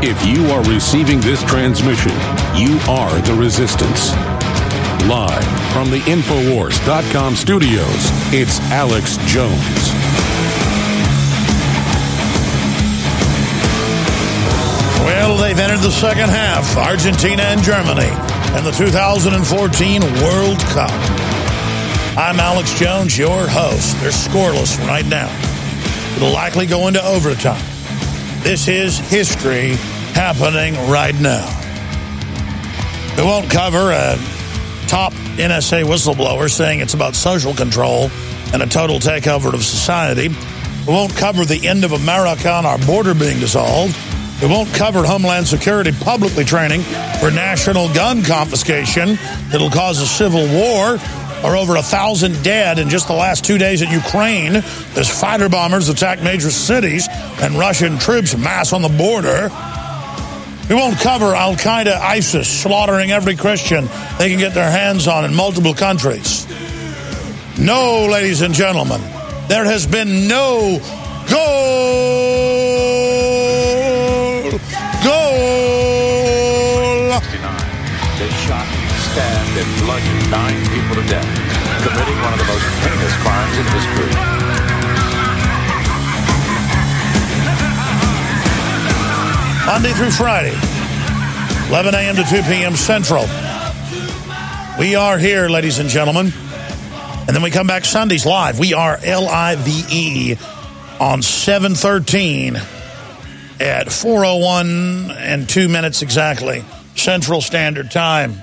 If you are receiving this transmission, you are the resistance. Live from the Infowars.com studios, it's Alex Jones. Well, they've entered the second half, Argentina and Germany, in the 2014 World Cup. I'm Alex Jones, your host. They're scoreless right now. It'll likely go into overtime. This is history happening right now. We won't cover a top NSA whistleblower saying it's about social control and a total takeover of society. We won't cover the end of America and our border being dissolved. We won't cover Homeland Security publicly training for national gun confiscation that'll cause a civil war, or over 1,000 dead in just the last 2 days in Ukraine as fighter bombers attack major cities and Russian troops mass on the border. We won't cover Al-Qaeda, ISIS, slaughtering every Christian they can get their hands on in multiple countries. No, ladies and gentlemen, there has been no goal. They shot, stabbed, and bludgeoned 9 people to death, committing one of the most heinous crimes in history. Monday through Friday, 11 a.m. to 2 p.m. Central. We are here, ladies and gentlemen. And then we come back Sundays live. We are LIVE on 713 at 4:01 and 2 minutes exactly, Central Standard Time.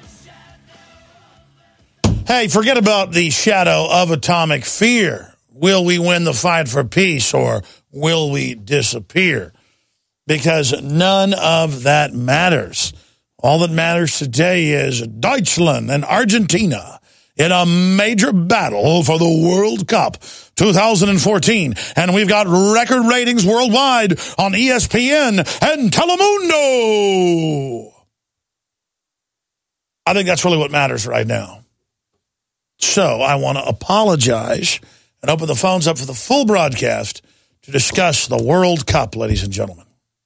Hey, forget about the shadow of atomic fear. Will we win the fight for peace, or will we disappear? Because none of that matters. All that matters today is Deutschland and Argentina in a major battle for the World Cup 2014. And we've got record ratings worldwide on ESPN and Telemundo. I think that's really what matters right now. So I want to apologize and open the phones up for the full broadcast to discuss the World Cup, ladies and gentlemen.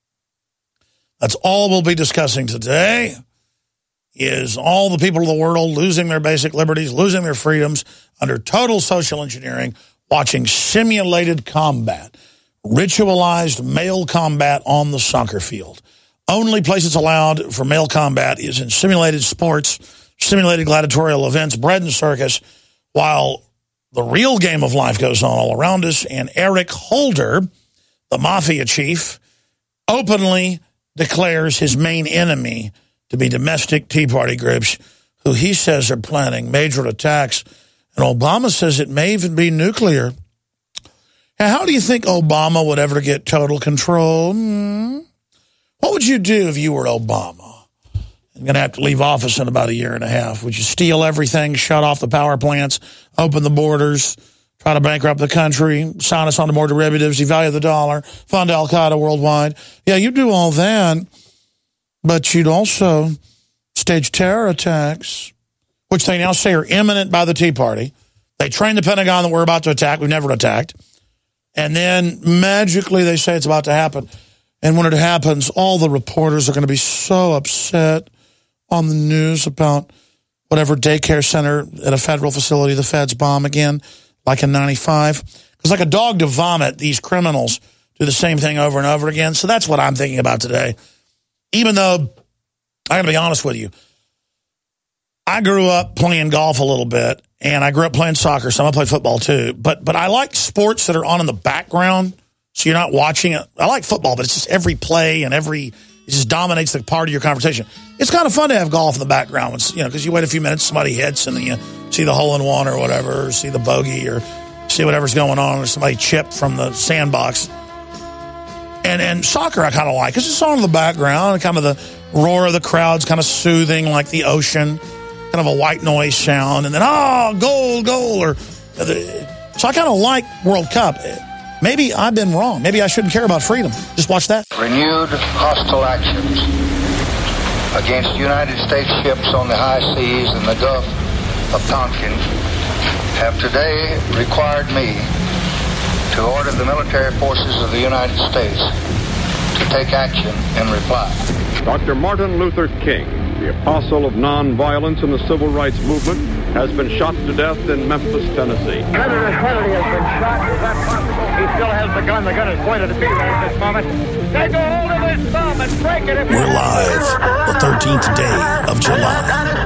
That's all we'll be discussing today, is all the people of the world losing their basic liberties, losing their freedoms under total social engineering, watching simulated combat, ritualized male combat on the soccer field. Only place it's allowed for male combat is in simulated sports, simulated gladiatorial events, bread and circus, while the real game of life goes on all around us. And Eric Holder, the mafia chief, openly declares his main enemy to be domestic Tea Party groups who he says are planning major attacks. And Obama says it may even be nuclear. Now, how do you think Obama would ever get total control? What would you do if you were Obama? I'm going to have to leave office in about a year and a half. Would you steal everything, shut off the power plants, open the borders, try to bankrupt the country, sign us on to more derivatives, devalue the dollar, fund Al-Qaeda worldwide? Yeah, you do all that, but you'd also stage terror attacks, which they now say are imminent by the Tea Party. They train the Pentagon that we're about to attack. We've never attacked. And then magically they say it's about to happen. And when it happens, all the reporters are going to be so upset on the news about whatever daycare center at a federal facility the feds bomb again, like in 95. Because like a dog to vomit, these criminals do the same thing over and over again. So that's what I'm thinking about today. Even though, I got to be honest with you, I grew up playing golf a little bit, and I grew up playing soccer, so I play football too. But I like sports that are on in the background, so you're not watching it. I like football, but it's just every play and it just dominates the part of your conversation. It's kind of fun to have golf in the background, because you wait a few minutes, somebody hits, and then you see the hole-in-one or whatever, or see the bogey, or see whatever's going on, or somebody chipped from the sandbox. And soccer I kind of like, because it's on in the background, and kind of the roar of the crowd's kind of soothing, like the ocean, kind of a white noise sound, and then, goal. So I kind of like World Cup. Maybe I've been wrong. Maybe I shouldn't care about freedom. Just watch that. Renewed hostile actions against United States ships on the high seas and the Gulf of Tonkin have today required me to order the military forces of the United States to take action in reply. Dr. Martin Luther King, the apostle of nonviolence in the civil rights movement, has been shot to death in Memphis, Tennessee. Senator Kennedy has been shot. Is that possible? He still has the gun. The gun is pointed at me at this moment. Take a hold of his thumb and break it. We're live, the 13th day of July,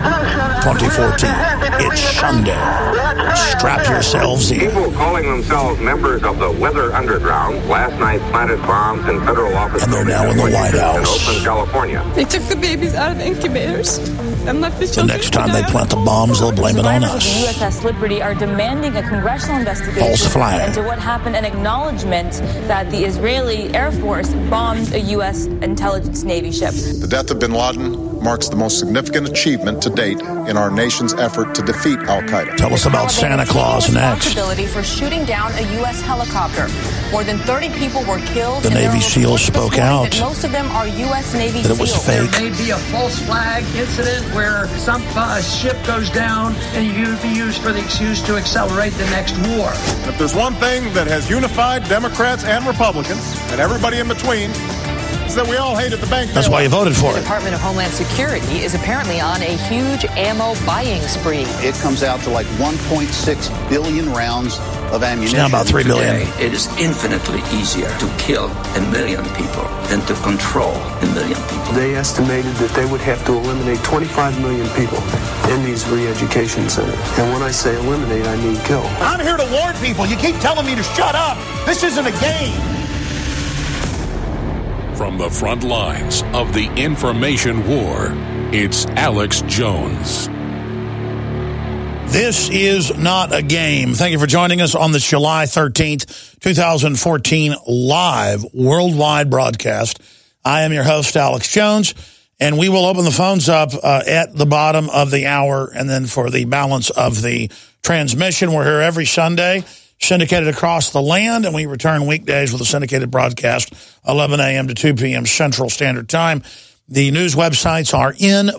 2014. It's Sunday. Strap yourselves in. People calling themselves members of the Weather Underground last night planted bombs in federal offices. And they're now in the White House. In Oakland, California. They took the babies out of the incubators and left the children. The next time they plant the bombs, they'll blame it on us. The USS Liberty are demanding a congressional investigation False flag. into what happened, an acknowledgement that the Israeli Air Force bombed a U.S. intelligence Navy ship. The death of bin Laden marks the most significant achievement to date in our nation's effort to defeat al-Qaeda. Tell us about Santa Claus next. Responsibility for shooting down a U.S. helicopter. More than 30 people were killed. The Navy SEALs spoke out that most of them are U.S. Navy that it was SEALs. fake. There may be a false flag incident where some ship goes down and you be used for the excuse to accelerate the next war. If there's one thing that has unified Democrats and Republicans and everybody in between, is that we all hated the bank. That's why you voted for it. The Department of Homeland Security is apparently on a huge ammo buying spree. It comes out to like 1.6 billion rounds of ammunition. It's now about 3 billion. Today, it is infinitely easier to kill 1 million people than to control 1 million people. They estimated that they would have to eliminate 25 million people in these re-education centers. And when I say eliminate, I mean kill. I'm here to warn people. You keep telling me to shut up. This isn't a game. From the front lines of the information war, it's Alex Jones. This is not a game. Thank you for joining us on this July 13th, 2014 live worldwide broadcast. I am your host, Alex Jones, and we will open the phones up at the bottom of the hour, and then for the balance of the transmission, we're here every Sunday, syndicated across the land, and we return weekdays with a syndicated broadcast, 11 a.m. to 2 p.m. Central Standard Time. The news websites are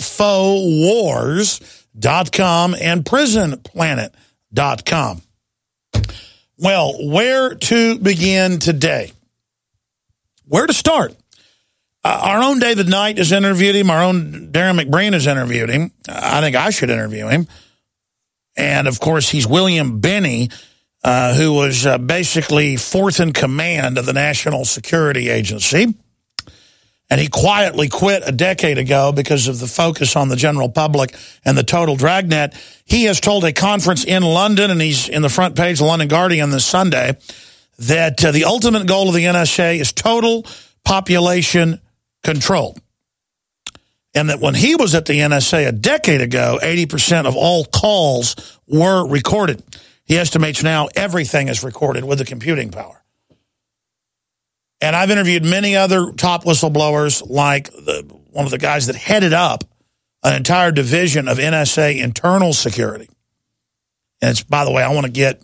Infowars.com and PrisonPlanet.com. Well, where to begin today? Where to start? Our own David Knight has interviewed him. Our own Darren McBreen has interviewed him. I think I should interview him. And, of course, he's William Binney, who was basically fourth in command of the National Security Agency. And he quietly quit a decade ago because of the focus on the general public and the total dragnet. He has told a conference in London, and he's in the front page of the London Guardian this Sunday, that the ultimate goal of the NSA is total population control. And that when he was at the NSA a decade ago, 80% of all calls were recorded. He estimates now everything is recorded with the computing power. And I've interviewed many other top whistleblowers, like one of the guys that headed up an entire division of NSA internal security. And it's, by the way, I want to get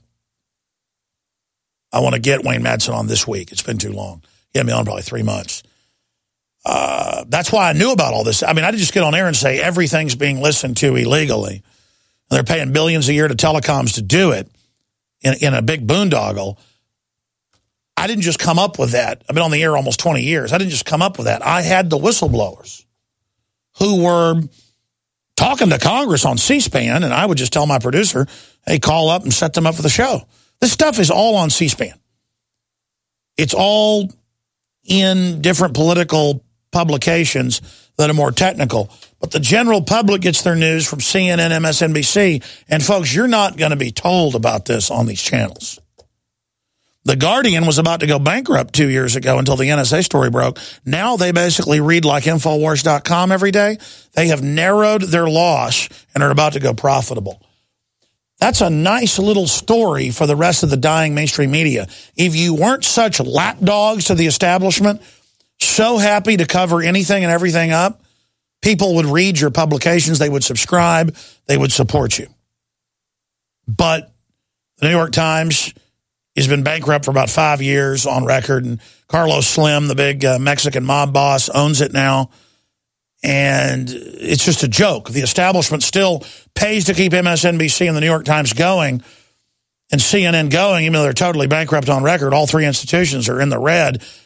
Wayne Madsen on this week. It's been too long. He had me on probably 3 months. That's why I knew about all this. I mean, I didn't just get on air and say everything's being listened to illegally. And they're paying billions a year to telecoms to do it in a big boondoggle. I didn't just come up with that. I've been on the air almost 20 years. I didn't just come up with that. I had the whistleblowers who were talking to Congress on C-SPAN, and I would just tell my producer, hey, call up and set them up for the show. This stuff is all on C-SPAN. It's all in different political publications that are more technical. But the general public gets their news from CNN, MSNBC. And, folks, you're not going to be told about this on these channels. The Guardian was about to go bankrupt 2 years ago until the NSA story broke. Now they basically read like Infowars.com every day. They have narrowed their loss and are about to go profitable. That's a nice little story for the rest of the dying mainstream media. If you weren't such lapdogs to the establishment, so happy to cover anything and everything up, people would read your publications, they would subscribe, they would support you. But the New York Times has been bankrupt for about 5 years on record, and Carlos Slim, the big Mexican mob boss, owns it now. And it's just a joke. The establishment still pays to keep MSNBC and the New York Times going and CNN going, even though they're totally bankrupt on record. All three institutions are in the red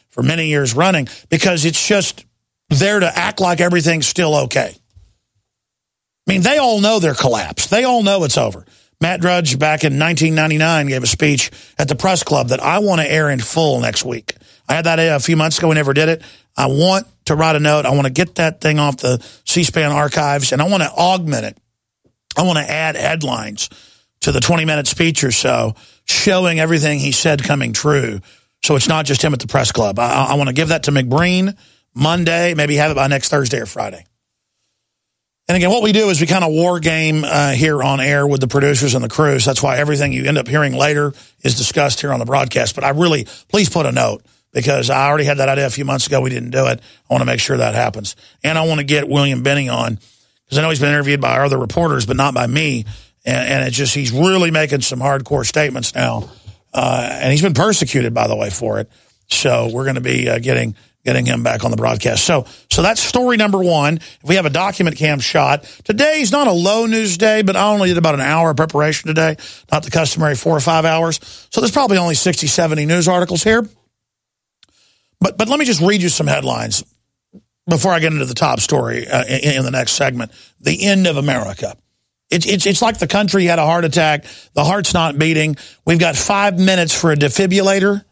for many years running, because it's just there to act like everything's still okay. I mean, they all know they're collapsed. They all know it's over. Matt Drudge back in 1999 gave a speech at the press club that I want to air in full next week. I had that a few months ago. We never did it. I want to write a note. I want to get that thing off the C-SPAN archives, and I want to augment it. I want to add headlines to the 20-minute speech or so, showing everything he said coming true. So it's not just him at the press club. I want to give that to McBreen Monday, maybe have it by next Thursday or Friday. And again, what we do is we kind of war game here on air with the producers and the crews. That's why everything you end up hearing later is discussed here on the broadcast. But I really, please put a note, because I already had that idea a few months ago. We didn't do it. I want to make sure that happens. And I want to get William Binney on, because I know he's been interviewed by our other reporters, but not by me. And it's just, he's really making some hardcore statements now. And he's been persecuted, by the way, for it. So we're going to be getting him back on the broadcast. So that's story number one. If we have a document cam shot. Today's not a low news day, but I only did about an hour of preparation today, not the customary 4 or 5 hours. So there's probably only 60, 70 news articles here. But let me just read you some headlines before I get into the top story in the next segment. The end of America. It's like the country had a heart attack. The heart's not beating. We've got 5 minutes for a defibrillator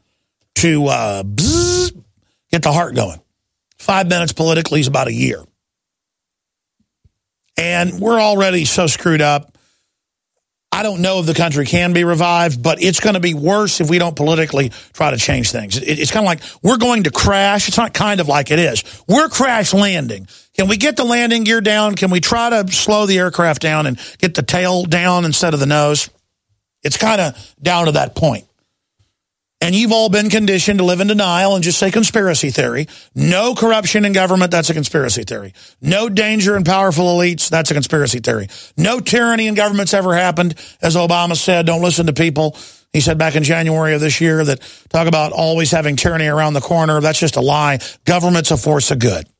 to get the heart going. 5 minutes politically is about a year. And we're already so screwed up. I don't know if the country can be revived, but it's going to be worse if we don't politically try to change things. It's kind of like we're going to crash. It's not kind of like it is. We're crash landing. Can we get the landing gear down? Can we try to slow the aircraft down and get the tail down instead of the nose? It's kind of down to that point. And you've all been conditioned to live in denial and just say conspiracy theory. No corruption in government, that's a conspiracy theory. No danger in powerful elites, that's a conspiracy theory. No tyranny in government's ever happened. As Obama said, don't listen to people. He said back in January of this year that talk about always having tyranny around the corner. That's just a lie. Government's a force of good.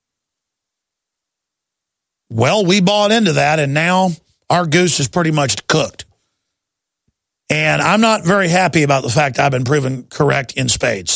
Well, we bought into that, and now our goose is pretty much cooked. And I'm not very happy about the fact I've been proven correct in spades.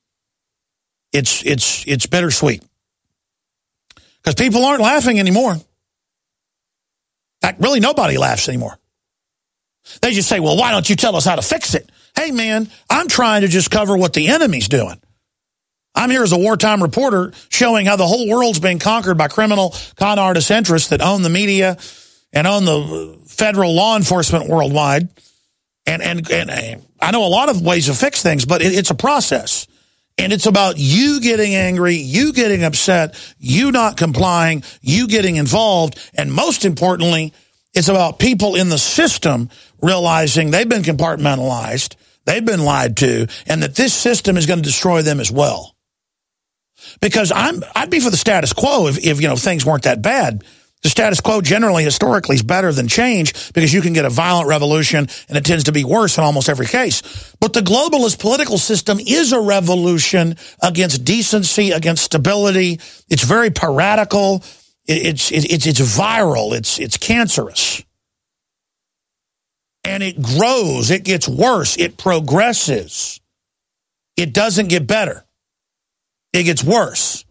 It's bittersweet. Because people aren't laughing anymore. In fact, really nobody laughs anymore. They just say, well, why don't you tell us how to fix it? Hey, man, I'm trying to just cover what the enemy's doing. I'm here as a wartime reporter showing how the whole world's being conquered by criminal con artist interests that own the media and own the federal law enforcement worldwide. And I know a lot of ways to fix things, but it's a process. And it's about you getting angry, you getting upset, you not complying, you getting involved. And most importantly, it's about people in the system realizing they've been compartmentalized, they've been lied to, and that this system is going to destroy them as well. Because I'd be for the status quo if things weren't that bad. The status quo generally, historically, is better than change because you can get a violent revolution, and it tends to be worse in almost every case. But the globalist political system is a revolution against decency, against stability. It's very piratical. It's viral. It's cancerous. And it grows. It gets worse. It progresses. It doesn't get better. It gets worse.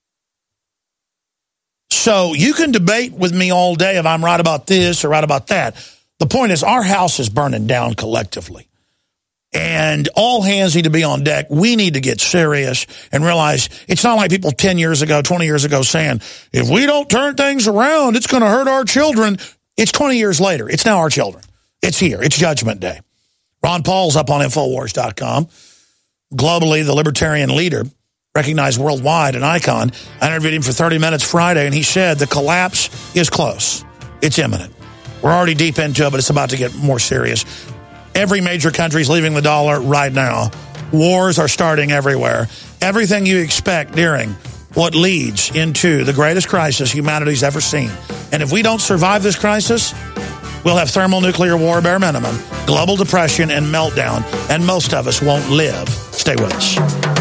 So you can debate with me all day if I'm right about this or right about that. The point is our house is burning down collectively. And all hands need to be on deck. We need to get serious and realize it's not like people 10 years ago, 20 years ago saying, if we don't turn things around, it's going to hurt our children. It's 20 years later. It's now our children. It's here. It's Judgment Day. Ron Paul's up on Infowars.com. Globally, the libertarian leader, recognized worldwide, an icon. I interviewed him for 30 minutes Friday, and he said the collapse is close. It's imminent. We're already deep into it, but it's about to get more serious. Every major country is leaving the dollar right now. Wars are starting everywhere. Everything you expect during what leads into the greatest crisis humanity's ever seen. And if we don't survive this crisis, we'll have thermonuclear war bare minimum, global depression, and meltdown, and most of us won't live. Stay with us.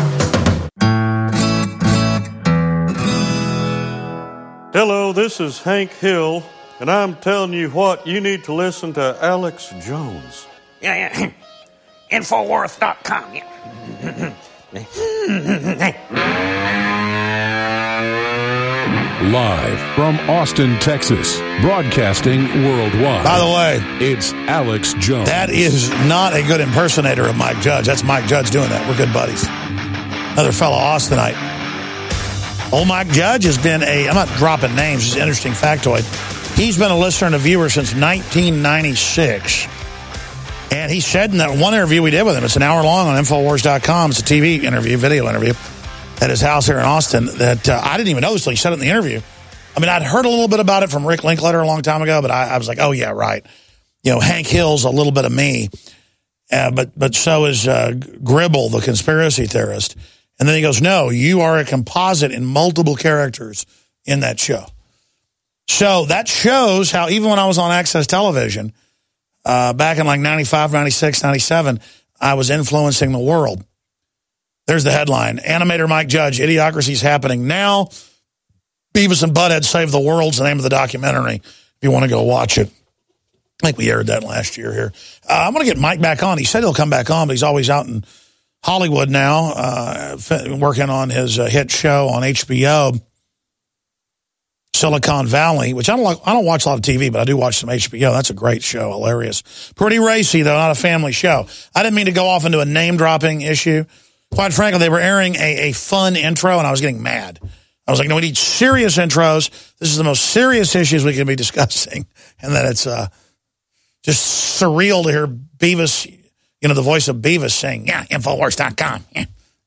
Hello, this is Hank Hill, and I'm telling you what, you need to listen to Alex Jones. Yeah. Infowars.com. Yeah. Live from Austin, Texas, broadcasting worldwide. By the way, it's Alex Jones. That is not a good impersonator of Mike Judge. That's Mike Judge doing that. We're good buddies. Another fellow Austinite. Old Mike Judge has been I'm not dropping names, it's an interesting factoid. He's been a listener and a viewer since 1996. And he said in that one interview we did with him, it's an hour long on Infowars.com, it's a TV interview, video interview, at his house here in Austin, that I didn't even know this until he said it in the interview. I mean, I'd heard a little bit about it from Rick Linklater a long time ago, but I was like, oh, yeah, right. You know, Hank Hill's a little bit of me, but so is Gribble, the conspiracy theorist. And then he goes, no, you are a composite in multiple characters in that show. So that shows how even when I was on Access Television, back in like 95, 96, 97, I was influencing the world. There's the headline. Animator Mike Judge, Idiocracy's happening now. Beavis and Butthead Save the World's the name of the documentary if you want to go watch it. I think we aired that last year here. I'm going to get Mike back on. He said he'll come back on, but he's always out in Hollywood now, working on his hit show on HBO, Silicon Valley, which I don't watch a lot of TV, but I do watch some HBO. That's a great show, hilarious. Pretty racy, though, not a family show. I didn't mean to go off into a name-dropping issue. Quite frankly, they were airing a fun intro, and I was getting mad. I was like, no, we need serious intros. This is the most serious issues we can be discussing. And then it's just surreal to hear Beavis, you know, the voice of Beavis saying, yeah, Infowars.com. Yeah.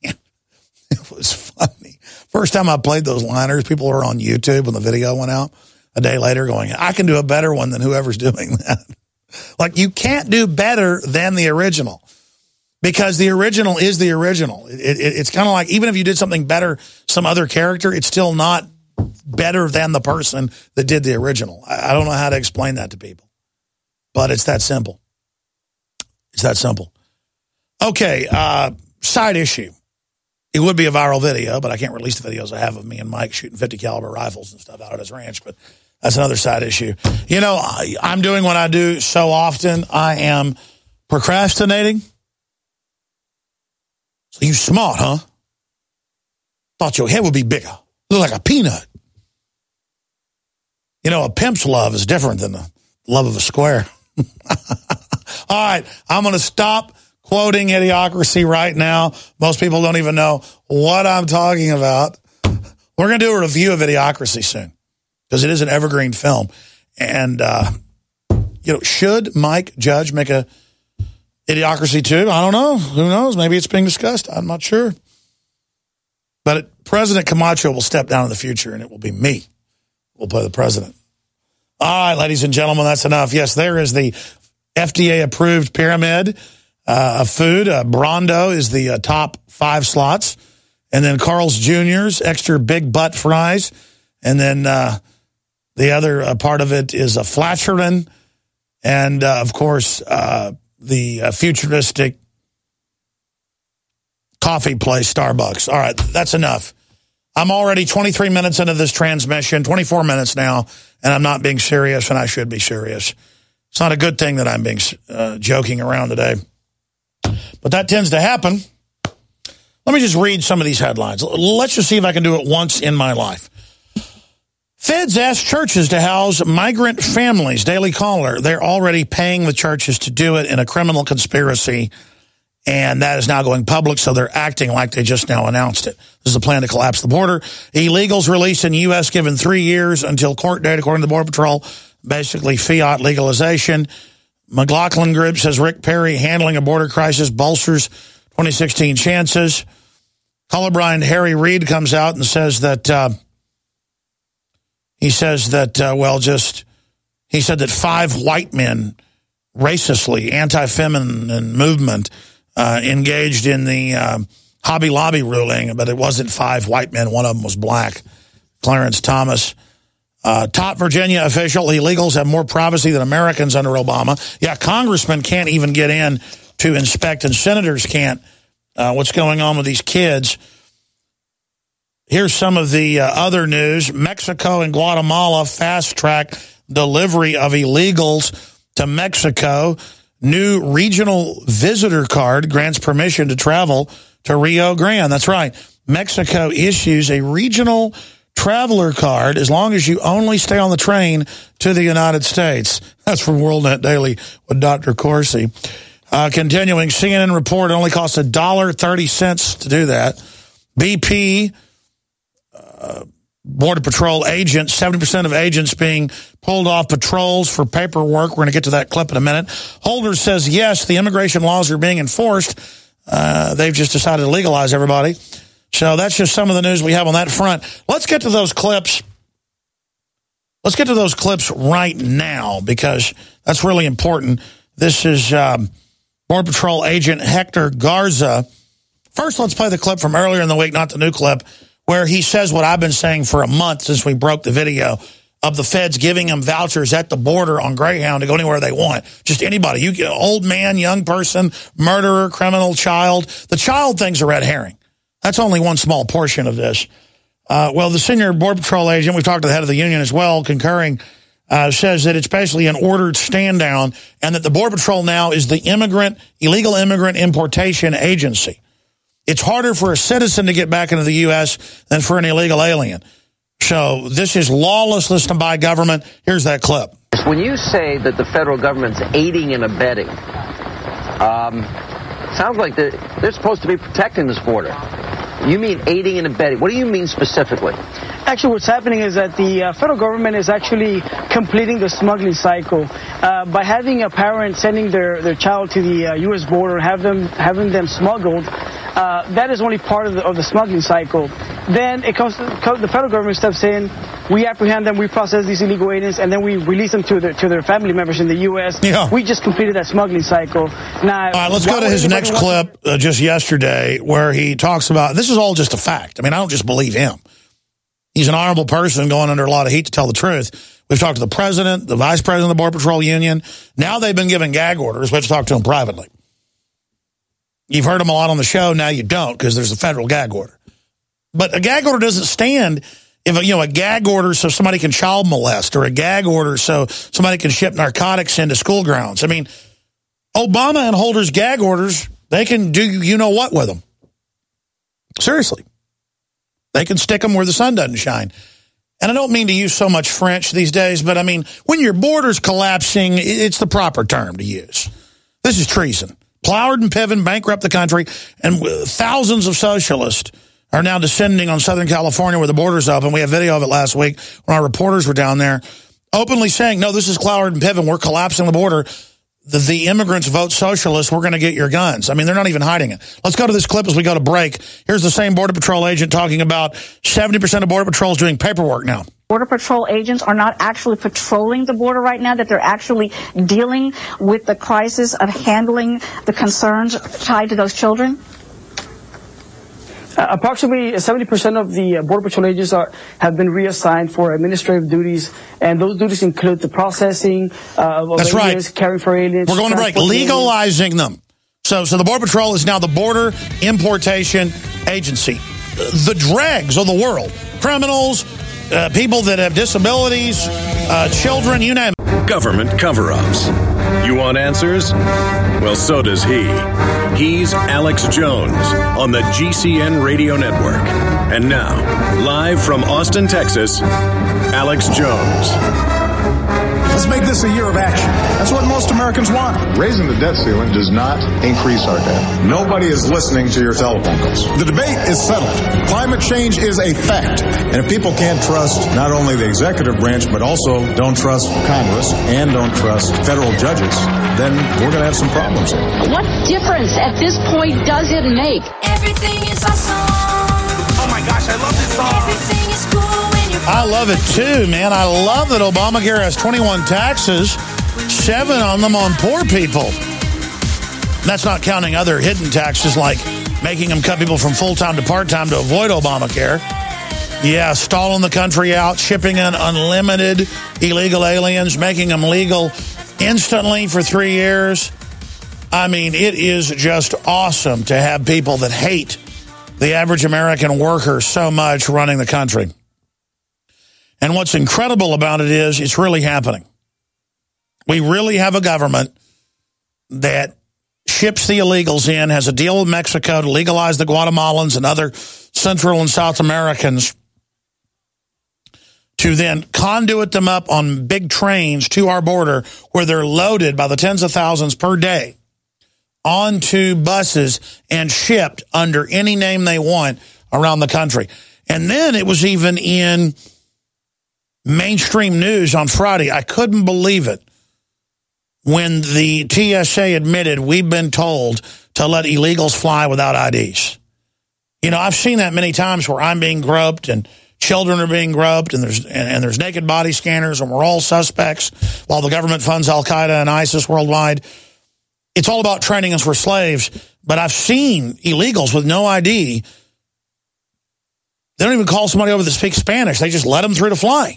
It was funny. First time I played those liners, people were on YouTube when the video went out a day later going, I can do a better one than whoever's doing that. Like, you can't do better than the original. Because the original is the original. It's kind of like, even if you did something better, some other character, it's still not better than the person that did the original. I don't know how to explain that to people. But it's that simple. It's that simple. Okay, side issue. It would be a viral video, but I can't release the videos I have of me and Mike shooting 50 caliber rifles and stuff out at his ranch. But that's another side issue. You know, I'm doing what I do so often. I am procrastinating. So you smart, huh? Thought your head would be bigger. Look like a peanut. You know, a pimp's love is different than the love of a square. All right, I'm going to stop quoting Idiocracy right now. Most people don't even know what I'm talking about. We're going to do a review of Idiocracy soon because it is an evergreen film. And, you know, should Mike Judge make a Idiocracy 2? I don't know. Who knows? Maybe it's being discussed. I'm not sure. But President Camacho will step down in the future, and it will be me. We'll play the president. All right, ladies and gentlemen, that's enough. Yes, there is the FDA-approved pyramid of food. Brondo is the top 5 slots. And then Carl's Jr.'s extra big butt fries. And then the other part of it is a Flacherman. And, of course, the futuristic coffee place, Starbucks. All right, that's enough. I'm already 23 minutes into this transmission, 24 minutes now, and I'm not being serious, and I should be serious. It's not a good thing that I'm being joking around today. But that tends to happen. Let me just read some of these headlines. Let's just see if I can do it once in my life. Feds ask churches to house migrant families. Daily Caller. They're already paying the churches to do it in a criminal conspiracy, and that is now going public, so they're acting like they just now announced it. This is a plan to collapse the border. Illegals released in the U.S. given 3 years until court date, according to the Border Patrol. Basically, fiat legalization. McLaughlin Group says Rick Perry handling a border crisis bolsters 2016 chances. Colorblind Harry Reid comes out and says that he said that 5 white men, racistly, anti-feminine movement, engaged in the Hobby Lobby ruling, but it wasn't 5 white men. One of them was black. Clarence Thomas. Top Virginia official, illegals have more privacy than Americans under Obama. Yeah, congressmen can't even get in to inspect, and senators can't. What's going on with these kids? Here's some of the other news. Mexico and Guatemala fast-track delivery of illegals to Mexico. new regional visitor card grants permission to travel to Rio Grande. That's right. Mexico issues a regional traveler card as long as you only stay on the train to the United States. That's from WorldNet Daily with Dr. Corsi. Continuing, CNN report, it only costs $1.30 to do that. BP, Border Patrol agents, 70% of agents being pulled off patrols for paperwork. We're going to get to that clip in a minute. Holder says, yes, the immigration laws are being enforced. They've just decided to legalize everybody. So that's just some of the news we have on that front. Let's get to those clips. Let's get to those clips right now because that's really important. This is Border Patrol agent Hector Garza. First, let's play the clip from earlier in the week, not the new clip, where he says what I've been saying for a month since we broke the video of the feds giving them vouchers at the border on Greyhound to go anywhere they want. Just anybody. You get old man, young person, murderer, criminal, child. The child thing's a red herring. That's only one small portion of this. Well, the senior Border Patrol agent, we've talked to the head of the union as well, concurring, says that it's basically an ordered stand down and that the Border Patrol now is the illegal immigrant importation agency. It's harder for a citizen to get back into the U.S. than for an illegal alien. So this is lawlessness by government. Here's that clip. When you say that the federal government's aiding and abetting, sounds like they're supposed to be protecting this border. You mean aiding and abetting. What do you mean specifically? Actually, what's happening is that the federal government is actually completing the smuggling cycle by having a parent sending their child to the U.S. border, having them smuggled. That is only part of the smuggling cycle. Then the federal government steps in. We apprehend them, we process these illegal aliens, and then we release them to their family members in the U.S. Yeah. We just completed that smuggling cycle. Now, all right, let's go to his next clip just yesterday where he talks about, this is all just a fact. I mean, I don't just believe him. He's an honorable person going under a lot of heat to tell the truth. We've talked to the president, the vice president of the Border Patrol Union. Now they've been given gag orders. We have to talk to them privately. You've heard them a lot on the show. Now you don't because there's a federal gag order. But a gag order doesn't stand if, a gag order so somebody can child molest or a gag order so somebody can ship narcotics into school grounds. I mean, Obama and Holder's gag orders, they can do you-know-what with them. Seriously. They can stick them where the sun doesn't shine. And I don't mean to use so much French these days, but I mean, when your border's collapsing, it's the proper term to use. This is treason. Ploward and Piven bankrupt the country, and thousands of socialists are now descending on Southern California where the border's open. We have video of it last week when our reporters were down there, openly saying, no, this is Ploward and Piven. We're collapsing the border. The immigrants vote socialist. We're going to get your guns. I mean, they're not even hiding it. Let's go to this clip as we go to break. Here's the same Border Patrol agent talking about 70% of Border Patrol is doing paperwork now. Border Patrol agents are not actually patrolling the border right now, that they're actually dealing with the crisis of handling the concerns tied to those children? Approximately 70% of the Border Patrol agents have been reassigned for administrative duties, and those duties include the processing of That's aliens, right. caring for aliens. We're going to break. Legalizing them. So the Border Patrol is now the Border Importation Agency. The dregs of the world. Criminals, people that have disabilities, children, you name it. Government cover-ups. You want answers? Well, so does he. He's Alex Jones on the GCN Radio Network. And now, live from Austin, Texas, Alex Jones. Let's make this a year of action. That's what most Americans want. Raising the debt ceiling does not increase our debt. Nobody is listening to your telephone calls. The debate is settled. Climate change is a fact. And if people can't trust not only the executive branch, but also don't trust Congress and don't trust federal judges, then we're going to have some problems here. What difference at this point does it make? Everything is awesome. Oh my gosh, I love this song. Everything is cool. I love it too, man. I love that Obamacare has 21 taxes, 7 on them on poor people. That's not counting other hidden taxes like making them cut people from full-time to part-time to avoid Obamacare. Yeah, stalling the country out, shipping in unlimited illegal aliens, making them legal instantly for 3 years. I mean, it is just awesome to have people that hate the average American worker so much running the country. And what's incredible about it is it's really happening. We really have a government that ships the illegals in, has a deal with Mexico to legalize the Guatemalans and other Central and South Americans, to then conduit them up on big trains to our border where they're loaded by the tens of thousands per day onto buses and shipped under any name they want around the country. And then it was even in mainstream news on Friday. I couldn't believe it when the TSA admitted we've been told to let illegals fly without IDs. You know, I've seen that many times where I'm being groped and children are being groped, and there's naked body scanners, and we're all suspects while the government funds Al-Qaeda and ISIS worldwide. It's all about training us for slaves, but I've seen illegals with no ID. They don't even call somebody over that speaks Spanish. They just let them through to fly.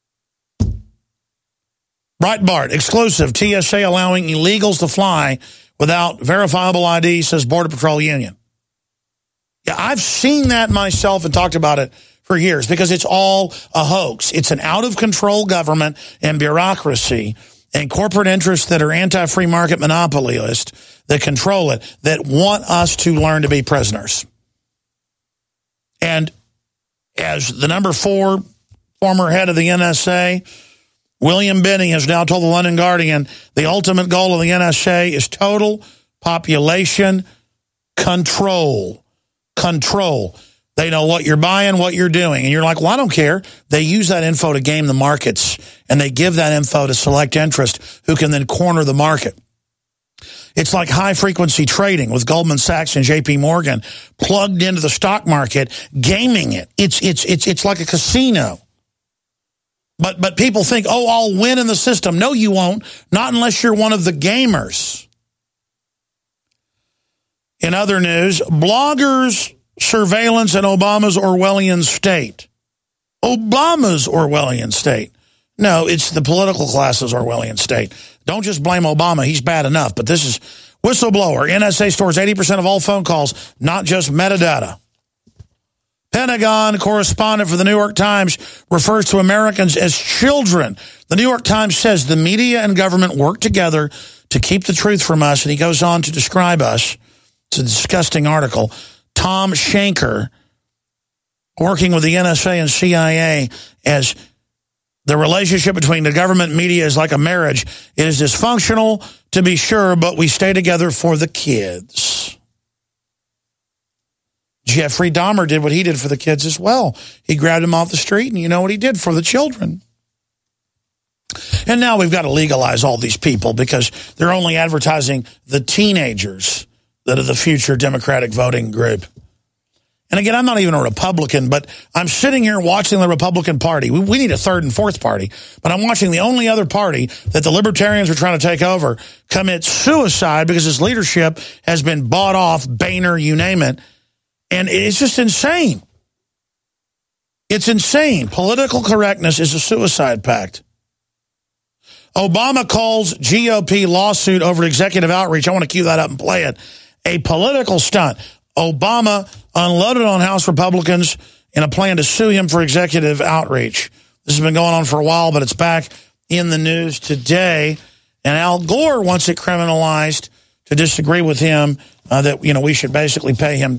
Breitbart, exclusive, TSA allowing illegals to fly without verifiable ID, says Border Patrol Union. Yeah, I've seen that myself and talked about it for years because it's all a hoax. It's an out-of-control government and bureaucracy and corporate interests that are anti-free market monopolists that control it, that want us to learn to be prisoners. And as the number 4 former head of the NSA, William Binney, has now told the London Guardian, the ultimate goal of the NSA is total population control. Control. They know what you're buying, what you're doing. And you're like, well, I don't care. They use that info to game the markets, and they give that info to select interest who can then corner the market. It's like high-frequency trading with Goldman Sachs and J.P. Morgan plugged into the stock market, gaming it. It's like a casino. But people think, oh, I'll win in the system. No, you won't. Not unless you're one of the gamers. In other news, bloggers' surveillance in Obama's Orwellian state. Obama's Orwellian state. No, it's the political class's Orwellian state. Don't just blame Obama. He's bad enough. But this is whistleblower. NSA stores 80% of all phone calls, not just metadata. Pentagon correspondent for the New York Times refers to Americans as children. The New York Times says the media and government work together to keep the truth from us. And he goes on to describe us. It's a disgusting article. Tom Shanker, working with the NSA and CIA, as the relationship between the government and media is like a marriage. It is dysfunctional, to be sure, but we stay together for the kids. Jeffrey Dahmer did what he did for the kids as well. He grabbed them off the street, and you know what he did for the children. And now we've got to legalize all these people because they're only advertising the teenagers that are the future Democratic voting group. And again, I'm not even a Republican, but I'm sitting here watching the Republican Party. We need a third and fourth party, but I'm watching the only other party that the libertarians are trying to take over commit suicide because its leadership has been bought off, Boehner, you name it. And it's just insane. It's insane. Political correctness is a suicide pact. Obama calls GOP lawsuit over executive outreach. I want to cue that up and play it. A political stunt. Obama unloaded on House Republicans in a plan to sue him for executive outreach. This has been going on for a while, but it's back in the news today. And Al Gore wants it criminalized to disagree with him, that, you know, we should basically pay him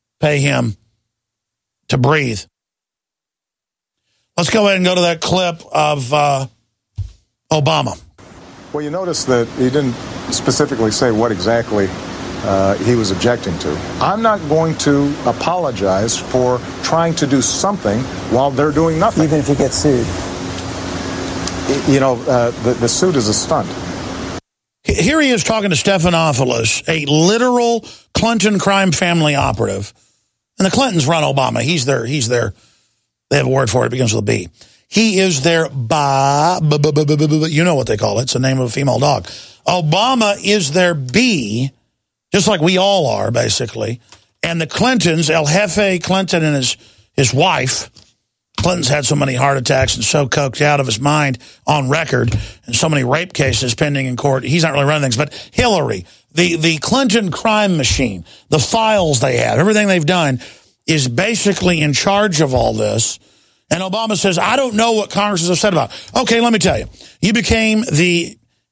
to breathe. Let's go ahead and go to that clip of Obama. Well, you notice that he didn't specifically say what exactly he was objecting to. I'm not going to apologize for trying to do something while they're doing nothing. Even if you get sued. You know, the suit is a stunt. Here he is talking to Stephanopoulos, a literal Clinton crime family operative. And the Clintons run Obama. He's their, they have a word for it, it begins with a B. He is their you know what they call it. It's the name of a female dog. Obama is their B, just like we all are, basically. And the Clintons, El Jefe Clinton and his wife, Clinton's had so many heart attacks and so coked out of his mind on record and so many rape cases pending in court. He's not really running things, but Hillary, the Clinton crime machine, the files they have, everything they've done is basically in charge of all this. And Obama says, I don't know what Congress has said about it. Okay, let me tell you. You became the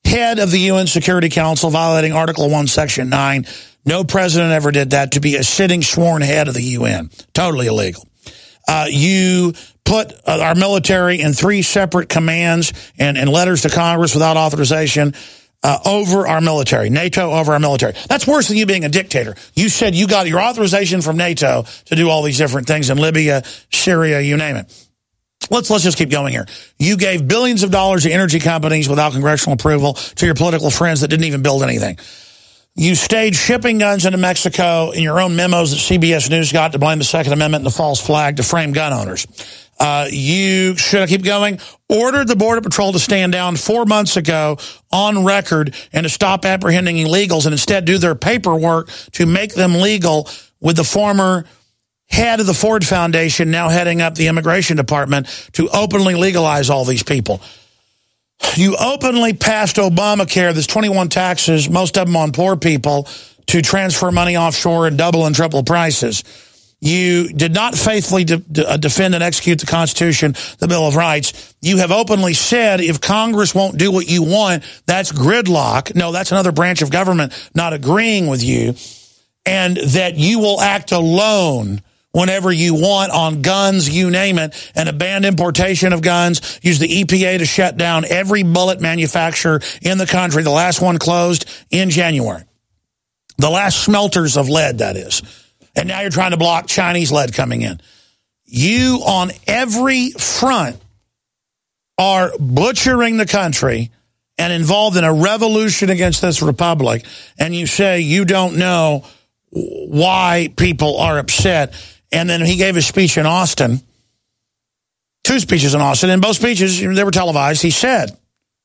head of the UN Security Council, violating Article 1, Section 9. No president ever did that, to be a sitting sworn head of the UN. Totally illegal. You put our military in 3 separate commands and letters to Congress without authorization over our military. NATO over our military. That's worse than you being a dictator. You said you got your authorization from NATO to do all these different things in Libya, Syria, you name it. Let's just keep going here. You gave billions of dollars to energy companies without congressional approval to your political friends that didn't even build anything. You staged shipping guns into Mexico in your own memos that CBS News got to blame the Second Amendment and the false flag to frame gun owners. You, should I keep going, ordered the Border Patrol to stand down 4 months ago on record and to stop apprehending illegals and instead do their paperwork to make them legal, with the former head of the Ford Foundation now heading up the Immigration Department to openly legalize all these people. You openly passed Obamacare, there's 21 taxes, most of them on poor people, to transfer money offshore and double and triple prices. You did not faithfully defend and execute the Constitution, the Bill of Rights. You have openly said if Congress won't do what you want, that's gridlock. No, that's another branch of government not agreeing with you. And that you will act alone whenever you want on guns, you name it, and ban importation of guns, use the EPA to shut down every bullet manufacturer in the country. The last one closed in January. The last smelters of lead, that is. And now you're trying to block Chinese lead coming in. You, on every front, are butchering the country and involved in a revolution against this republic. And you say you don't know why people are upset. And then he gave a speech in Austin, 2 speeches in Austin. In both speeches, they were televised. He said,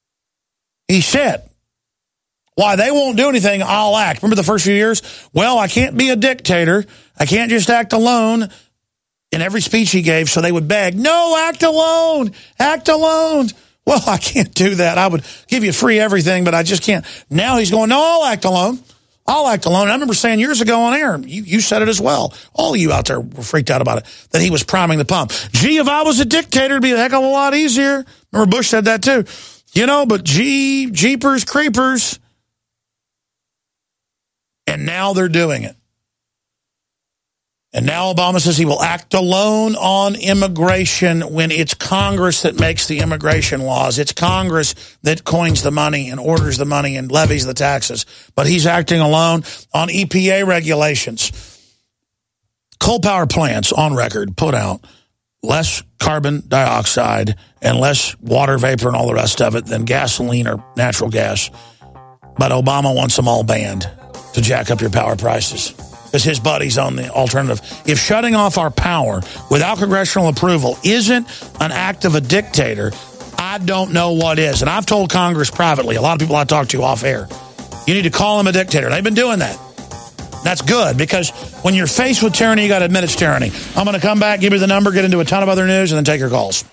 why they won't do anything, I'll act. Remember the first few years? Well, I can't be a dictator. I can't just act alone. In every speech he gave, so they would beg, no, act alone, act alone. Well, I can't do that. I would give you free everything, but I just can't. Now he's going, no, I'll act alone. I'll act alone. And I remember saying years ago on air, you said it as well. All of you out there were freaked out about it, that he was priming the pump. Gee, if I was a dictator, it'd be a heck of a lot easier. Remember Bush said that too. You know, but jeepers creepers. And now they're doing it. And now Obama says he will act alone on immigration when it's Congress that makes the immigration laws. It's Congress that coins the money and orders the money and levies the taxes. But he's acting alone on EPA regulations. Coal power plants, on record, put out less carbon dioxide and less water vapor and all the rest of it than gasoline or natural gas. But Obama wants them all banned to jack up your power prices. Because his buddies on the alternative. If shutting off our power without congressional approval isn't an act of a dictator, I don't know what is. And I've told Congress privately, a lot of people I talk to off air, you need to call him a dictator. They've been doing that. That's good, because when you're faced with tyranny, you got to admit it's tyranny. I'm going to come back, give you the number, get into a ton of other news, and then take your calls.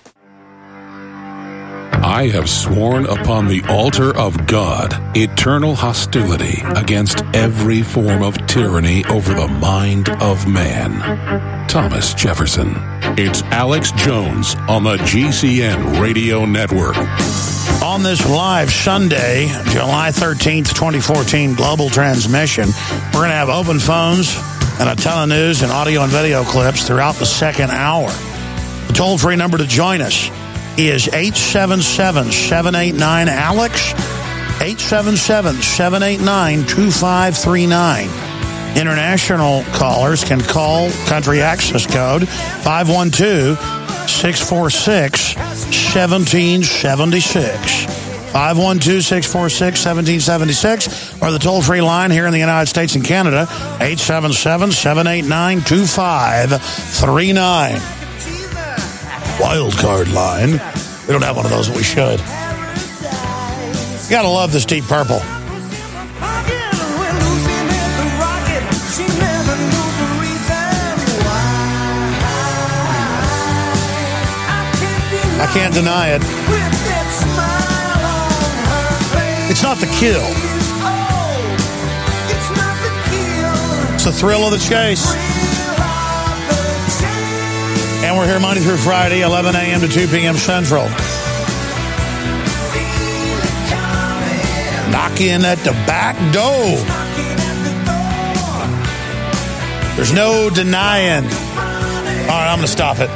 I have sworn upon the altar of God eternal hostility against every form of tyranny over the mind of man. Thomas Jefferson. It's Alex Jones on the GCN Radio Network. On this live Sunday, July 13th, 2014, global transmission, we're going to have open phones and a ton of news and audio and video clips throughout the second hour. The toll-free number to join us is 877-789-ALEX, 877-789-2539. International callers can call country access code 512-646-1776. 512-646-1776, or the toll-free line here in the United States and Canada, 877-789-2539. Wild card line. We don't have one of those, but we should. You gotta love this Deep Purple. I can't deny it. It's not the kill. It's the thrill of the chase. And we're here Monday through Friday, 11 a.m. to 2 p.m. Central. knocking at the back door. There's no denying. All right, I'm going to stop it.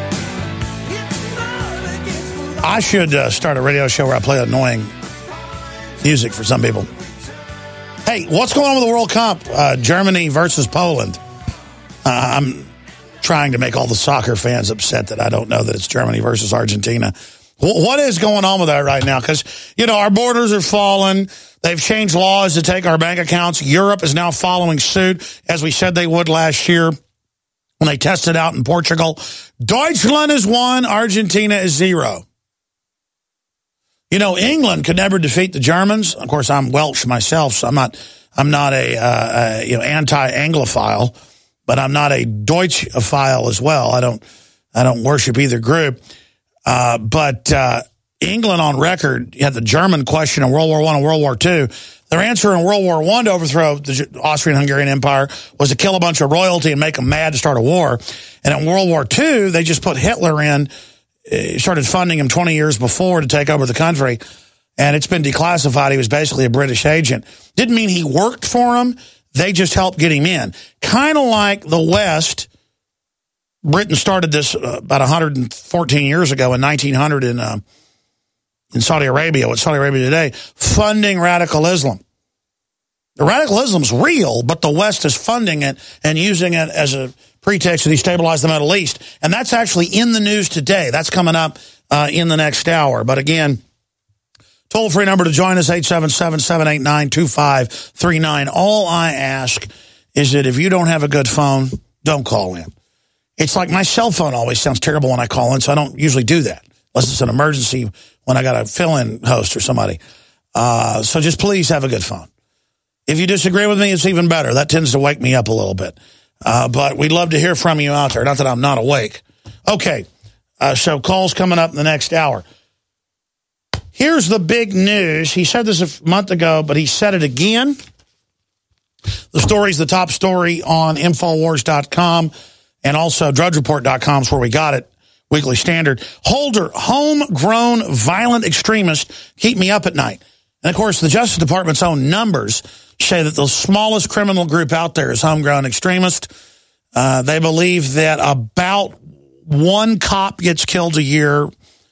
I should start a radio show where I play annoying music for some people. Hey, what's going on with the World Cup? Germany versus Poland. I'm trying to make all the soccer fans upset that I don't know that it's Germany versus Argentina. What is going on with that right now? Because, our borders are falling. They've changed laws to take our bank accounts. Europe is now following suit, as we said they would last year when they tested out in Portugal. Deutschland is 1, Argentina is 0. England could never defeat the Germans. Of course, I'm Welsh myself, so I'm not a anti-Anglophile, but I'm not a Deutschophile as well. I don't worship either group. But England on record, you had the German question in World War I and World War II. Their answer in World War I to overthrow the Austrian-Hungarian Empire was to kill a bunch of royalty and make them mad to start a war. And in World War II, they just put Hitler in, started funding him 20 years before to take over the country. And it's been declassified. He was basically a British agent. Didn't mean he worked for him. They just helped get him in. Kind of like the West. Britain started this about 114 years ago in 1900 in Saudi Arabia, what's Saudi Arabia today, funding radical Islam. The radical Islam's real, but the West is funding it and using it as a pretext to destabilize the Middle East. And that's actually in the news today. That's coming up in the next hour. But again, toll-free number to join us, 877-789-2539. All I ask is that if you don't have a good phone, don't call in. It's like my cell phone always sounds terrible when I call in, so I don't usually do that, unless it's an emergency when I got a fill-in host or somebody. So just please have a good phone. If you disagree with me, it's even better. That tends to wake me up a little bit. But we'd love to hear from you out there, not that I'm not awake. Okay, so calls coming up in the next hour. Here's the big news. He said this a month ago, but he said it again. The story's the top story on Infowars.com. And also DrudgeReport.com is where we got it, Weekly Standard. Holder, homegrown violent extremists keep me up at night. And, of course, the Justice Department's own numbers say that the smallest criminal group out there is homegrown extremists. They believe that about 1 cop gets killed a year.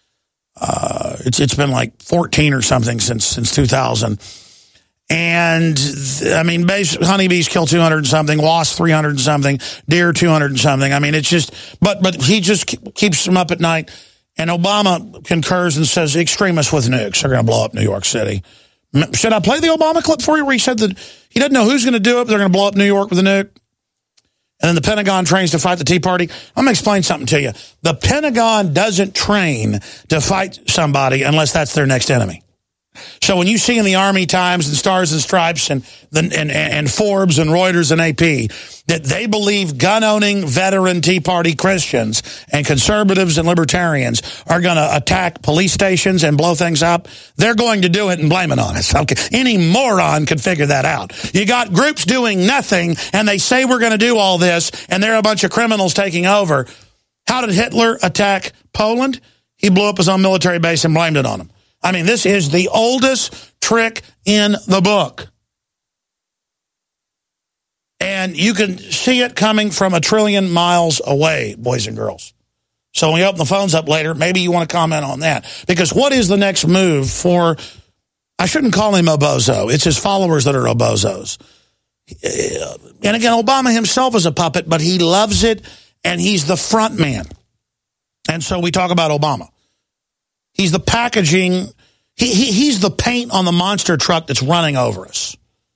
It's been like 14 or something since 2000. And, I mean, honeybees kill 200 and something, wasps 300 and something, deer 200 and something. I mean, it's just, but he just keeps them up at night. And Obama concurs and says extremists with nukes are going to blow up New York City. Should I play the Obama clip for you where he said that he doesn't know who's going to do it, but they're going to blow up New York with a nuke? And then the Pentagon trains to fight the Tea Party. I'm going to explain something to you. The Pentagon doesn't train to fight somebody unless that's their next enemy. So when you see in the Army Times and Stars and Stripes and Forbes and Reuters and AP that they believe gun-owning veteran Tea Party Christians and conservatives and libertarians are going to attack police stations and blow things up, they're going to do it and blame it on us. Okay. Any moron could figure that out. You got groups doing nothing and they say we're going to do all this and they're a bunch of criminals taking over. How did Hitler attack Poland? He blew up his own military base and blamed it on them. I mean, this is the oldest trick in the book. And you can see it coming from 1 trillion miles away, boys and girls. So when we open the phones up later, maybe you want to comment on that. Because what is the next move for, I shouldn't call him a bozo. It's his followers that are bozos. And again, Obama himself is a puppet, but he loves it, and he's the front man. And so we talk about Obama. He's the packaging. He's the paint on the monster truck that's running over us.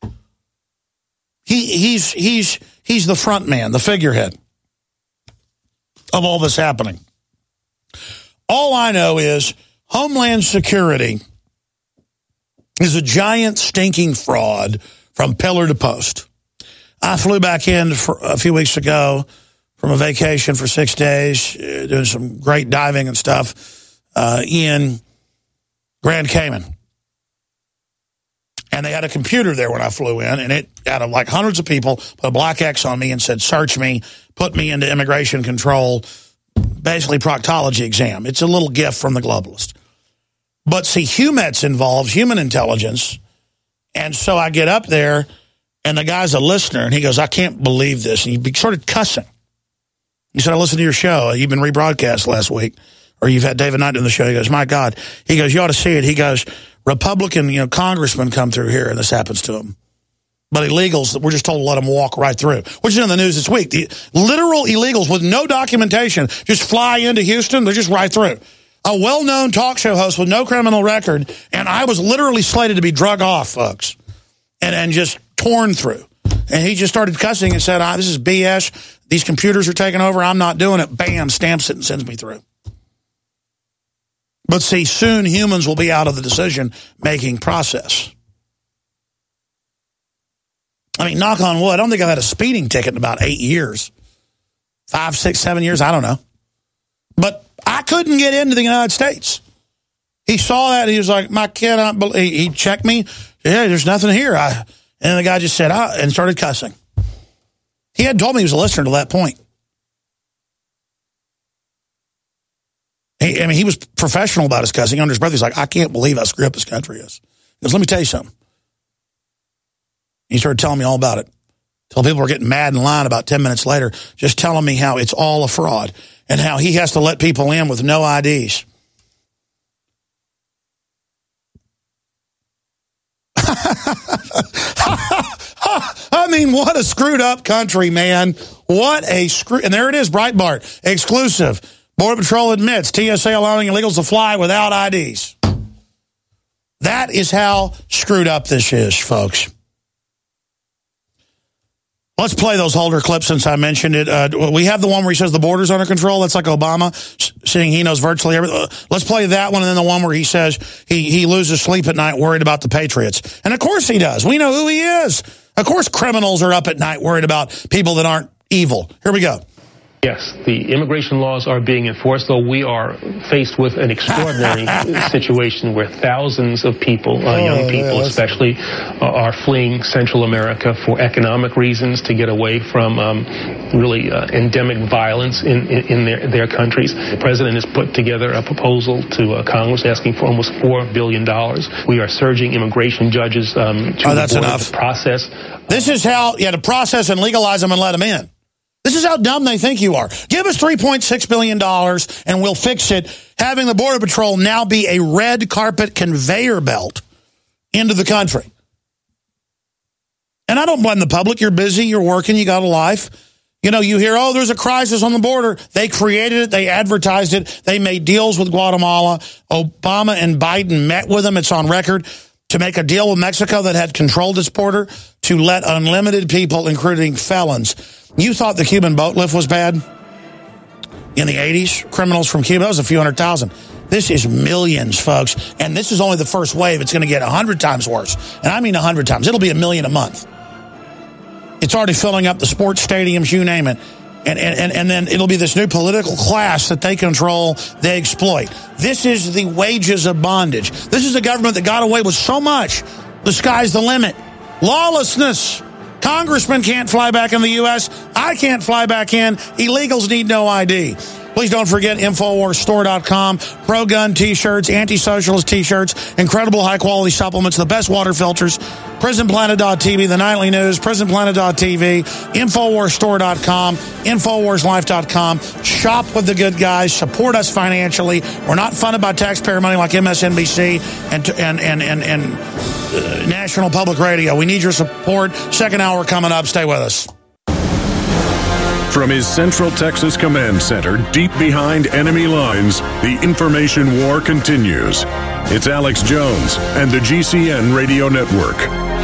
He's the front man, the figurehead of all this happening. All I know is Homeland Security is a giant stinking fraud from pillar to post. I flew back in for a few weeks ago from a vacation for 6 days, doing some great diving and stuff. In Grand Cayman. And they had a computer there when I flew in, and it, out of like hundreds of people, put a black X on me and said, search me, put me into immigration control, basically proctology exam. It's a little gift from the globalist. But see, HUMINT's involved, human intelligence, And so I get up there, and the guy's a listener, and he goes, I can't believe this. And he started cussing. He said, I listened to your show. You've been rebroadcast last week, or you've had David Knight on the show. He goes, my God. He goes, you ought to see it. He goes, Republican, congressmen come through here, and this happens to them. But illegals, we're just told to let them walk right through, which is in the news this week. The literal illegals with no documentation just fly into Houston. They're just right through. A well-known talk show host with no criminal record, and I was literally slated to be drug off, folks, and just torn through. And he just started cussing and said, this is BS. These computers are taking over. I'm not doing it. Bam, stamps it and sends me through. But see, soon humans will be out of the decision-making process. I mean, knock on wood, I don't think I've had a speeding ticket in about 8 years. 5, 6, 7 years, I don't know. But I couldn't get into the United States. He saw that, and he was like, my kid, he checked me. Yeah, there's nothing here. And the guy just said, and started cussing. He had told me he was a listener to that point. He was professional about his cussing. Under his breath, he's like, I can't believe how screwed up this country is. He goes, let me tell you something. He started telling me all about it. Till people were getting mad in line about 10 minutes later, just telling me how it's all a fraud and how he has to let people in with no IDs. I mean, what a screwed up country, man. What a and there it is, Breitbart, exclusive. Border Patrol admits TSA allowing illegals to fly without IDs. That is how screwed up this is, folks. Let's play those Holder clips since I mentioned it. We have the one where he says the border's under control. That's like Obama saying he knows virtually everything. Let's play that one and then the one where he says he loses sleep at night worried about the Patriots. And of course he does. We know who he is. Of course criminals are up at night worried about people that aren't evil. Here we go. Yes, the immigration laws are being enforced, though we are faced with an extraordinary situation where thousands of people, young people especially, are fleeing Central America for economic reasons to get away from really endemic violence in their countries. The president has put together a proposal to Congress asking for almost $4 billion. We are surging immigration judges to that's enough. The process. This is how you had to process and legalize them and let them in. This is how dumb they think you are. Give us $3.6 billion and we'll fix it. Having the Border Patrol now be a red carpet conveyor belt into the country. And I don't blame the public. You're busy, you're working, you got a life. You know, you hear, there's a crisis on the border. They created it, they advertised it, they made deals with Guatemala. Obama and Biden met with them, it's on record, to make a deal with Mexico that had controlled its border to let unlimited people, including felons. You thought the Cuban boat lift was bad? In the 80s, criminals from Cuba, that was a few 100,000. This is millions, folks. And this is only the first wave. It's going to get 100 times worse. And I mean 100 times. It'll be 1 million a month. It's already filling up the sports stadiums, you name it. And then it'll be this new political class that they control, they exploit. This is the wages of bondage. This is a government that got away with so much. The sky's the limit. Lawlessness. Congressmen can't fly back in the U.S. I can't fly back in. Illegals need no ID. Please don't forget InfoWarsStore.com, pro-gun T-shirts, anti-socialist T-shirts, incredible high-quality supplements, the best water filters, PrisonPlanet.tv, the nightly news, PrisonPlanet.tv, InfoWarsStore.com, InfoWarsLife.com. Shop with the good guys. Support us financially. We're not funded by taxpayer money like MSNBC and National Public Radio. We need your support. Second hour coming up. Stay with us. From his Central Texas Command Center, deep behind enemy lines, the information war continues. It's Alex Jones and the GCN Radio Network.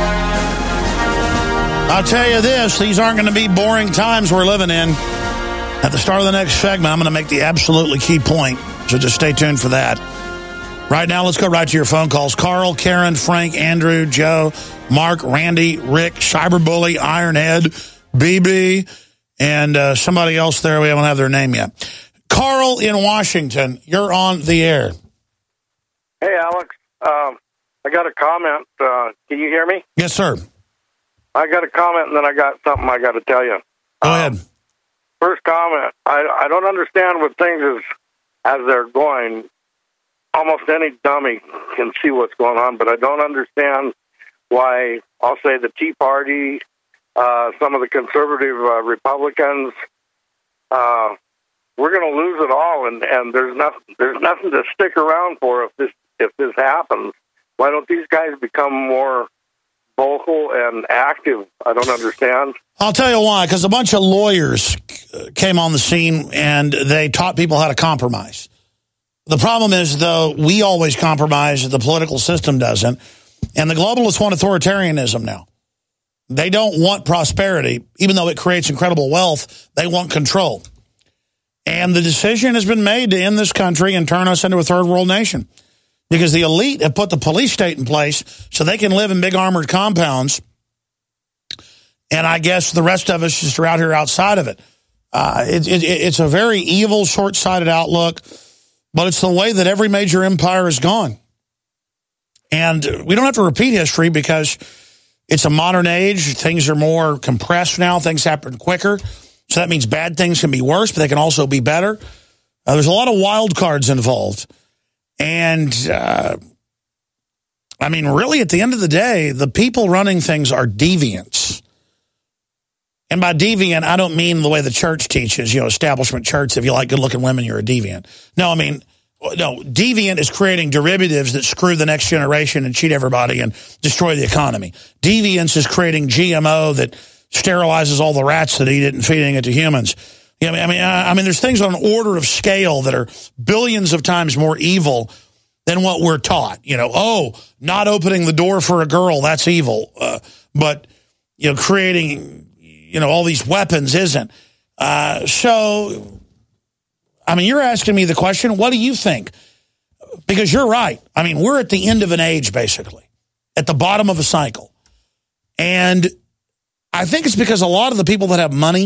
I'll tell you this, these aren't going to be boring times we're living in. At the start of the next segment, I'm going to make the absolutely key point, so just stay tuned for that. Right now, let's go right to your phone calls. Carl, Karen, Frank, Andrew, Joe, Mark, Randy, Rick, Cyberbully, Ironhead, BB, and somebody else there. We haven't have their name yet. Carl in Washington, you're on the air. Hey, Alex. I got a comment. Can you hear me? Yes, sir. I got a comment, and then I got something I got to tell you. Go ahead. First comment. I don't understand what things as they're going. Almost any dummy can see what's going on, but I don't understand why I'll say the Tea Party, some of the conservative Republicans, we're going to lose it all, and there's nothing to stick around for if this happens. Why don't these guys become more vocal and active? I don't understand. I'll tell you why, because a bunch of lawyers came on the scene and they taught people how to compromise. The problem is, though, we always compromise, the political system doesn't, and the globalists want authoritarianism now. They don't want prosperity, even though it creates incredible wealth. They want control. And the decision has been made to end this country and turn us into a third world nation, because the elite have put the police state in place so they can live in big armored compounds. And I guess the rest of us just are out here outside of it. It's a very evil, short-sighted outlook, but it's the way that every major empire has gone. And we don't have to repeat history because it's a modern age. Things are more compressed now. Things happen quicker. So that means bad things can be worse, but they can also be better. There's a lot of wild cards involved. And, I mean, really, at the end of the day, the people running things are deviants. And by deviant, I don't mean the way the church teaches, establishment church. If you like good-looking women, you're a deviant. No, deviant is creating derivatives that screw the next generation and cheat everybody and destroy the economy. Deviance is creating GMO that sterilizes all the rats that eat it and feeding it to humans. I mean, there's things on an order of scale that are billions of times more evil than what we're taught. Not opening the door for a girl, that's evil. But, creating, all these weapons isn't. So, I mean, you're asking me the question, what do you think? Because you're right. I mean, we're at the end of an age, basically, at the bottom of a cycle. And I think it's because a lot of the people that have money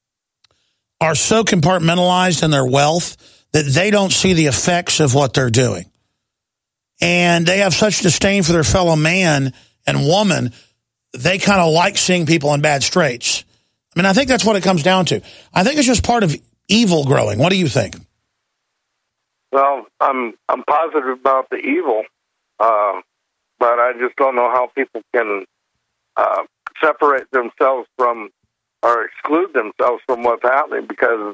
are so compartmentalized in their wealth that they don't see the effects of what they're doing. And they have such disdain for their fellow man and woman, they kind of like seeing people in bad straits. I mean, I think that's what it comes down to. I think it's just part of evil growing. What do you think? Well, I'm positive about the evil, but I just don't know how people can separate themselves from or exclude themselves from what's happening, because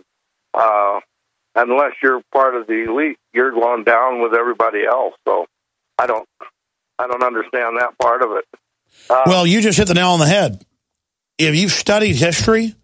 unless you're part of the elite, you're going down with everybody else. So I don't understand that part of it. Well, you just hit the nail on the head. If you've studied history,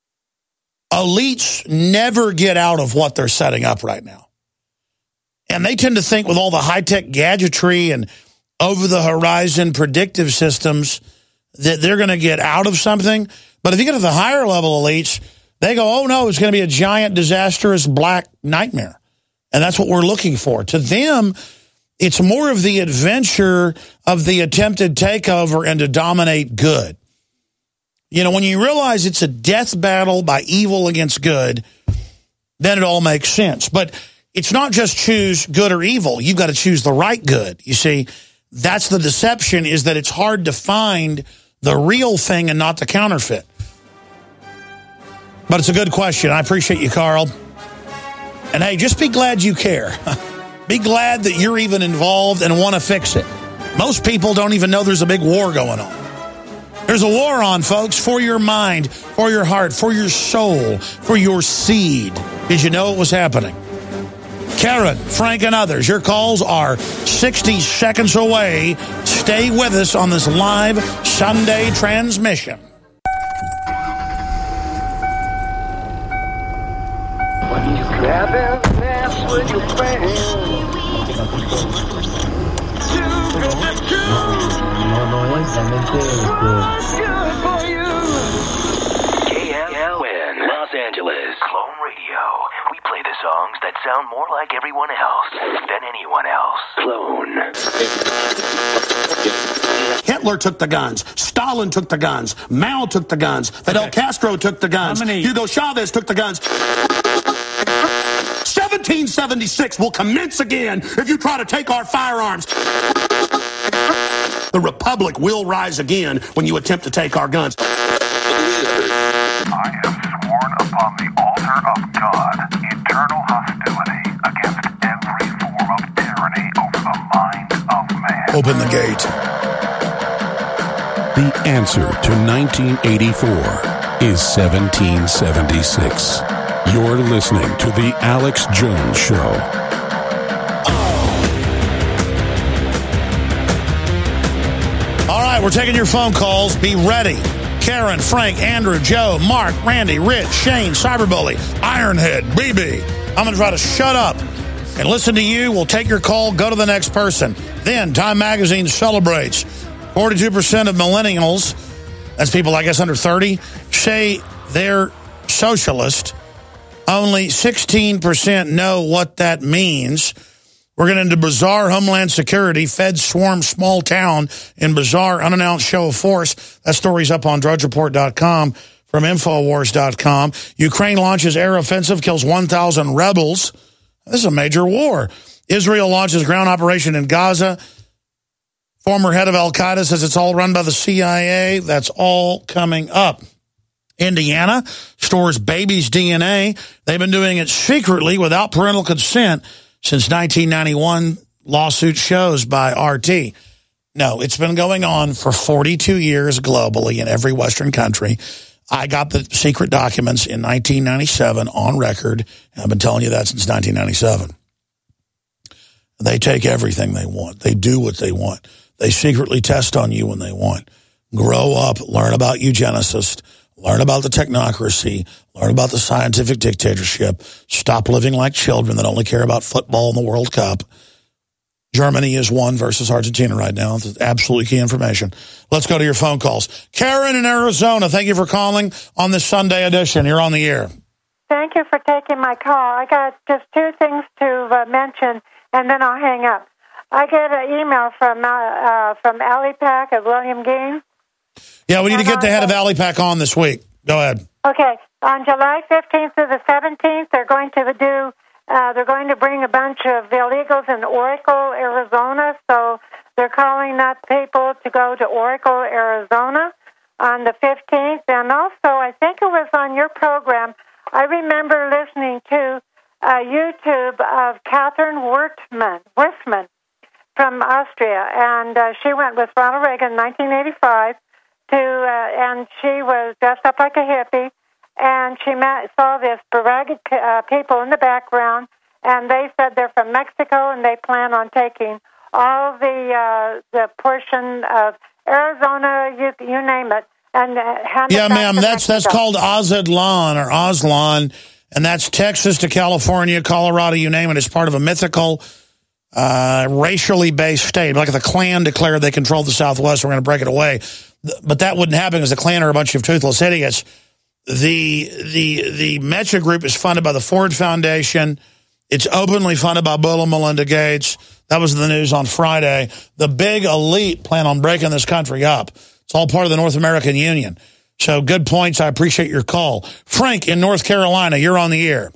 elites never get out of what they're setting up right now. And they tend to think with all the high-tech gadgetry and over-the-horizon predictive systems that they're going to get out of something. But if you get to the higher level elites, they go, oh, no, it's going to be a giant, disastrous black nightmare. And that's what we're looking for. To them, it's more of the adventure of the attempted takeover and to dominate good. When you realize it's a death battle by evil against good, then it all makes sense. But it's not just choose good or evil. You've got to choose the right good. You see, that's the deception, is that it's hard to find the real thing and not the counterfeit. But it's a good question. I appreciate you, Carl. And hey, just be glad you care. Be glad that you're even involved and want to fix it. Most people don't even know there's a big war going on. There's a war on, folks, for your mind, for your heart, for your soul, for your seed. Did you know it was happening? Karen, Frank, and others, your calls are 60 seconds away. Stay with us on this live Sunday transmission. Grabbing fast with your friends. KLN, Los Angeles. Clone Radio. We play the songs that sound more like everyone else than anyone else. Clone. Hitler took the guns. Stalin took the guns. Mao took the guns. Fidel Castro took the guns. Hugo Chavez took the guns. 1776 will commence again if you try to take our firearms. The Republic will rise again when you attempt to take our guns. I have sworn upon the altar of God eternal hostility against every form of tyranny over the mind of man. Open the gate. The answer to 1984 is 1776. You're listening to The Alex Jones Show. All right, we're taking your phone calls. Be ready. Karen, Frank, Andrew, Joe, Mark, Randy, Rich, Shane, Cyberbully, Ironhead, BB. I'm going to try to shut up and listen to you. We'll take your call, go to the next person. Then Time Magazine celebrates 42% of millennials, that's people, I guess, under 30, say they're socialist. Only 16% know what that means. We're getting into bizarre Homeland Security. Feds swarm small town in bizarre unannounced show of force. That story's up on DrudgeReport.com from Infowars.com. Ukraine launches air offensive, kills 1,000 rebels. This is a major war. Israel launches ground operation in Gaza. Former head of Al-Qaeda says it's all run by the CIA. That's all coming up. Indiana stores babies' DNA. They've been doing it secretly without parental consent since 1991, lawsuit shows by RT. No, it's been going on for 42 years globally in every Western country. I got the secret documents in 1997 on record, and I've been telling you that since 1997. They take everything they want. They do what they want. They secretly test on you when they want. Grow up, learn about eugenicists, learn about the technocracy, learn about the scientific dictatorship, stop living like children that only care about football and the World Cup. Germany is 1 versus Argentina right now. That's absolutely key information. Let's go to your phone calls. Karen in Arizona, thank you for calling on this Sunday edition. You're on the air. Thank you for taking my call. I got just 2 things to mention, and then I'll hang up. I get an email from Alipac of William Gaines. Yeah, we need to get the head of Alipac on this week. Go ahead. Okay. On July 15th to the 17th, they're going to bring a bunch of illegals in Oracle, Arizona. So they're calling up people to go to Oracle, Arizona on the 15th. And also, I think it was on your program, I remember listening to YouTube of Catherine Wurstman from Austria. And she went with Ronald Reagan in 1985. And she was dressed up like a hippie, and she saw this ragged people in the background, and they said they're from Mexico, and they plan on taking all the portion of Arizona, you name it, and hand yeah, it back ma'am, to that's Mexico. called Aztlan or Aztlan, and that's Texas to California, Colorado, you name it. It's part of a mythical, racially based state. Like if the Klan declared they controlled the Southwest, we're going to break it away. But that wouldn't happen because the Klan are a bunch of toothless idiots. The Mecha group is funded by the Ford Foundation. It's openly funded by Bill and Melinda Gates. That was the news on Friday. The big elite plan on breaking this country up. It's all part of the North American Union. So good points. I appreciate your call. Frank in North Carolina, you're on the air.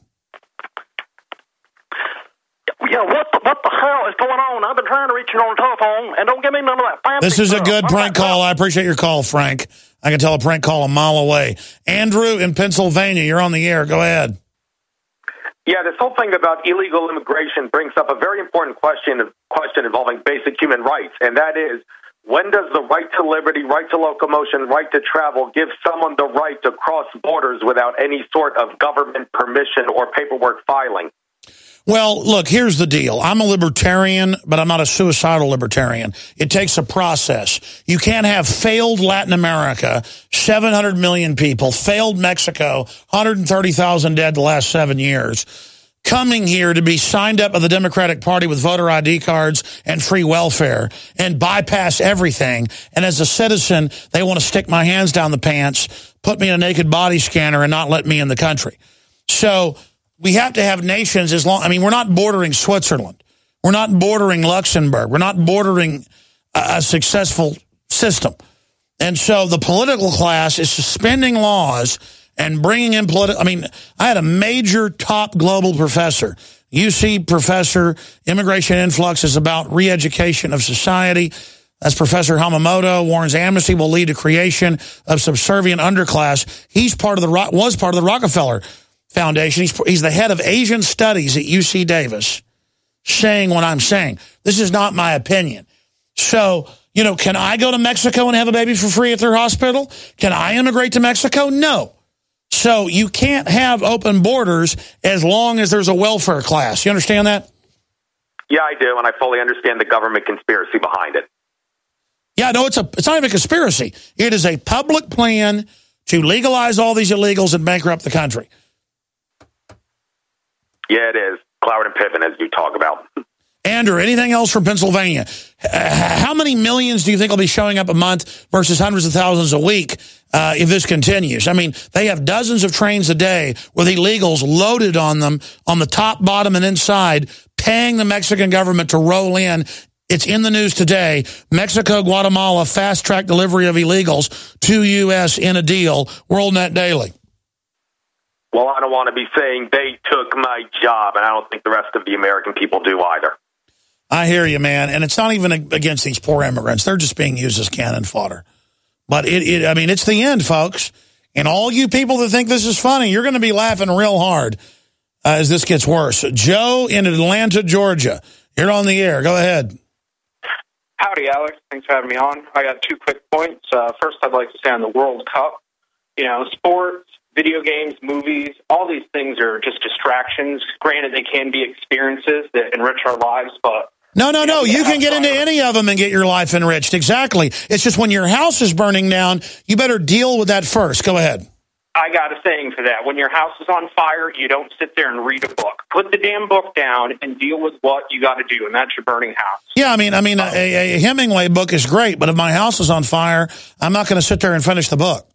Yeah, what the hell is going on? I've been trying to reach you on the telephone, and don't give me none of that fancy This is a stuff. good prank call. I appreciate your call, Frank. I can tell a prank call a mile away. Andrew in Pennsylvania, you're on the air. Go ahead. Yeah, this whole thing about illegal immigration brings up a very important question involving basic human rights, and that is, when does the right to liberty, right to locomotion, right to travel give someone the right to cross borders without any sort of government permission or paperwork filing? Well, look, here's the deal. I'm a libertarian, but I'm not a suicidal libertarian. It takes a process. You can't have failed Latin America, 700 million people, failed Mexico, 130,000 dead the last 7 years, coming here to be signed up by the Democratic Party with voter ID cards and free welfare and bypass everything. And as a citizen, they want to stick my hands down the pants, put me in a naked body scanner, and not let me in the country. So we have to have nations as long, I mean, we're not bordering Switzerland. We're not bordering Luxembourg. We're not bordering a successful system. And so the political class is suspending laws and bringing in political, I mean, I had a major top global professor, UC professor, immigration influx is about re-education of society. That's Professor Hamamoto, warns amnesty will lead to creation of subservient underclass. He's was part of the Rockefeller Foundation. He's the head of Asian Studies at UC Davis, saying what I'm saying. This is not my opinion. So You know, can I go to Mexico and have a baby for free at their hospital? Can I immigrate to Mexico? No. So you can't have open borders as long as there's a welfare class. You understand that? Yeah, I do, and I fully understand the government conspiracy behind it. Yeah, no, it's not even a conspiracy. It is a public plan to legalize all these illegals and bankrupt the country. Yeah, it is. Cloward and Pippin, as you talk about. Andrew, anything else from Pennsylvania? How many millions do you think will be showing up a month versus hundreds of thousands a week if this continues? I mean, they have dozens of trains a day with illegals loaded on them on the top, bottom, and inside, paying the Mexican government to roll in. It's in the news today. Mexico, Guatemala, fast-track delivery of illegals to U.S. in a deal. WorldNet Daily. Well, I don't want to be saying they took my job, and I don't think the rest of the American people do either. I hear you, man. And it's not even against these poor immigrants. They're just being used as cannon fodder. But, I mean, it's the end, folks. And all you people that think this is funny, you're going to be laughing real hard as this gets worse. Joe in Atlanta, Georgia. You're on the air. Go ahead. Howdy, Alex. Thanks for having me on. I got 2 quick points. First, I'd like to say on the World Cup, you know, sports, video games, movies, all these things are just distractions. Granted, they can be experiences that enrich our lives, but... No. You can get into any of them and get your life enriched. Exactly. It's just when your house is burning down, you better deal with that first. Go ahead. I got a saying for that. When your house is on fire, you don't sit there and read a book. Put the damn book down and deal with what you got to do, and that's your burning house. Yeah, I mean, a Hemingway book is great, but if my house is on fire, I'm not going to sit there and finish the book.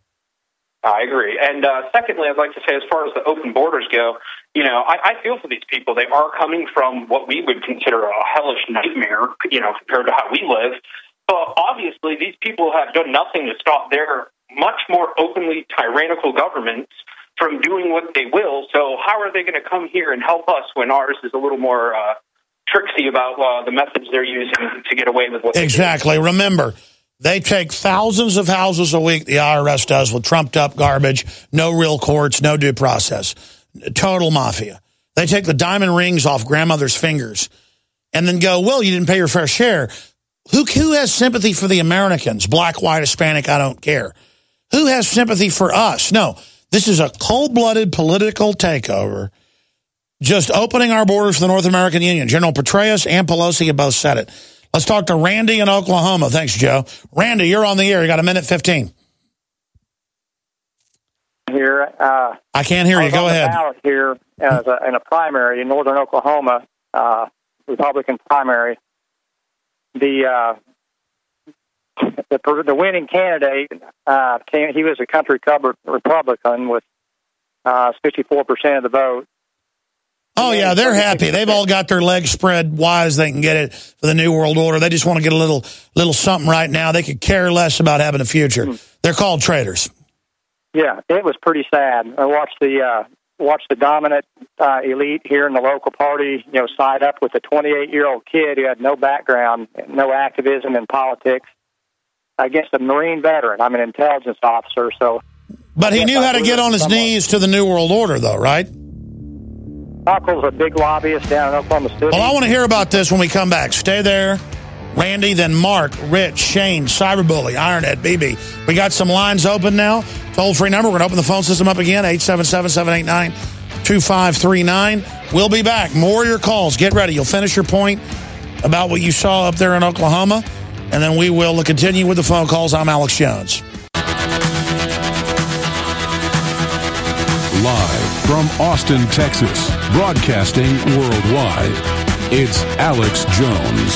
I agree. And secondly, I'd like to say, as far as the open borders go, you know, I feel for these people. They are coming from what we would consider a hellish nightmare, you know, compared to how we live. But obviously, these people have done nothing to stop their much more openly tyrannical governments from doing what they will. So how are they going to come here and help us when ours is a little more tricksy about the methods they're using to get away with what they do? Exactly. Remember, they take thousands of houses a week, the IRS does, with trumped-up garbage, no real courts, no due process. Total mafia. They take the diamond rings off grandmother's fingers and then go, well, you didn't pay your fair share. Who has sympathy for the Americans? Black, white, Hispanic, I don't care. Who has sympathy for us? No, this is a cold-blooded political takeover, just opening our borders for the North American Union. General Petraeus and Pelosi have both said it. Let's talk to Randy in Oklahoma. Thanks, Joe. Randy, you're on the air. You got a minute 15. Here, I can't hear you. Go ahead. Ballot here in a primary in northern Oklahoma, Republican primary. The winning candidate he was a country club Republican with 54% of the vote. Oh, yeah, they're happy. They've all got their legs spread wide as they can get it for the New World Order. They just want to get a little something right now. They could care less about having a future. They're called traitors. Yeah, it was pretty sad. I watched the dominant elite here in the local party, you know, side up with a 28-year-old kid who had no background, no activism in politics, against a Marine veteran. I'm an intelligence officer, so... But he knew how to get on his knees to the New World Order, though, right? Uncle's a big lobbyist down in Oklahoma City. Well, I want to hear about this when we come back. Stay there. Randy, then Mark, Rich, Shane, Cyberbully, Ironhead, BB. We got some lines open now. Toll-free number. We're going to open the phone system up again, 877-789-2539. We'll be back. More of your calls. Get ready. You'll finish your point about what you saw up there in Oklahoma, and then we will continue with the phone calls. I'm Alex Jones. Live from Austin, Texas, broadcasting worldwide, it's Alex Jones.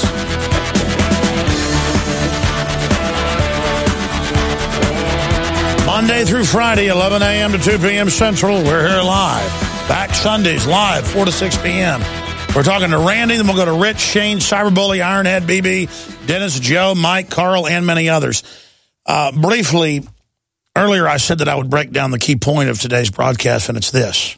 Monday through Friday, 11 a.m. to 2 p.m. Central. We're here live. Back Sundays, live, 4 to 6 p.m. We're talking to Randy, then we'll go to Rich, Shane, Cyberbully, Ironhead, BB, Dennis, Joe, Mike, Carl, and many others. Briefly, earlier I said that I would break down the key point of today's broadcast, and it's this.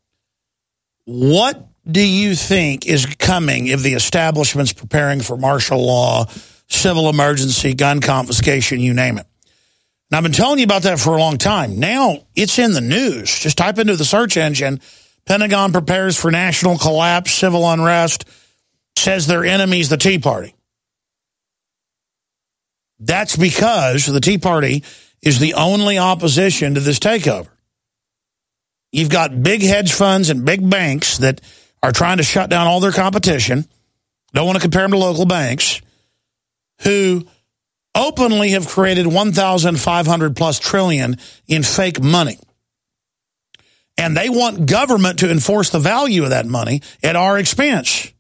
What do you think is coming if the establishment's preparing for martial law, civil emergency, gun confiscation, you name it? And I've been telling you about that for a long time. Now it's in the news. Just type into the search engine, Pentagon prepares for national collapse, civil unrest, says their enemy's the Tea Party. That's because the Tea Party is the only opposition to this takeover. You've got big hedge funds and big banks that are trying to shut down all their competition, don't want to compare them to local banks, who openly have created 1,500 plus trillion in fake money. And they want government to enforce the value of that money at our expense.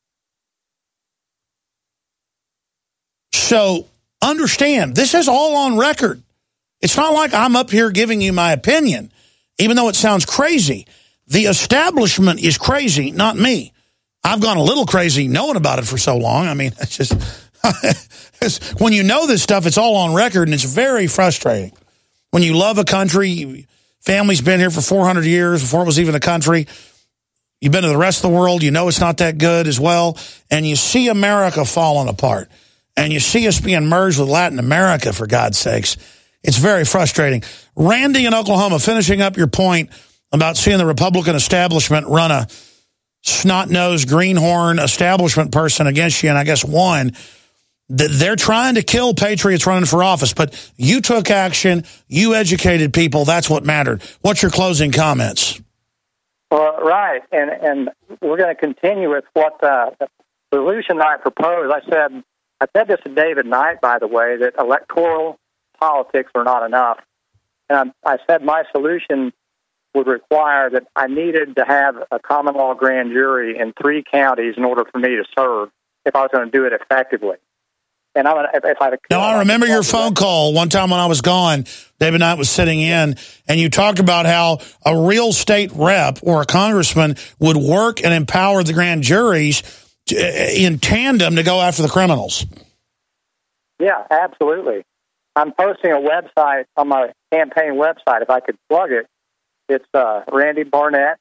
So understand, this is all on record. It's not like I'm up here giving you my opinion, even though it sounds crazy. The establishment is crazy, not me. I've gone a little crazy knowing about it for so long. I mean, it's just when you know this stuff, it's all on record, and it's very frustrating. When you love a country, family's been here for 400 years before it was even a country. You've been to the rest of the world. You know it's not that good as well. And you see America falling apart. And you see us being merged with Latin America, for God's sakes. It's very frustrating. Randy in Oklahoma, finishing up your point about seeing the Republican establishment run a snot-nosed, greenhorn establishment person against you, and I guess won. They're trying to kill patriots running for office, but you took action, you educated people, that's what mattered. What's your closing comments? Well, right, and we're going to continue with what the solution I proposed. I said this to David Knight, by the way, that electoral politics are not enough. And I said my solution would require that I needed to have a common law grand jury in 3 counties in order for me to serve if I was going to do it effectively. And I remember your phone call one time when I was gone. David Knight was sitting in, and you talked about how a real state rep or a congressman would work and empower the grand juries in tandem to go after the criminals. Yeah, absolutely. I'm posting a website on my campaign website, if I could plug it. It's Randy Barnett,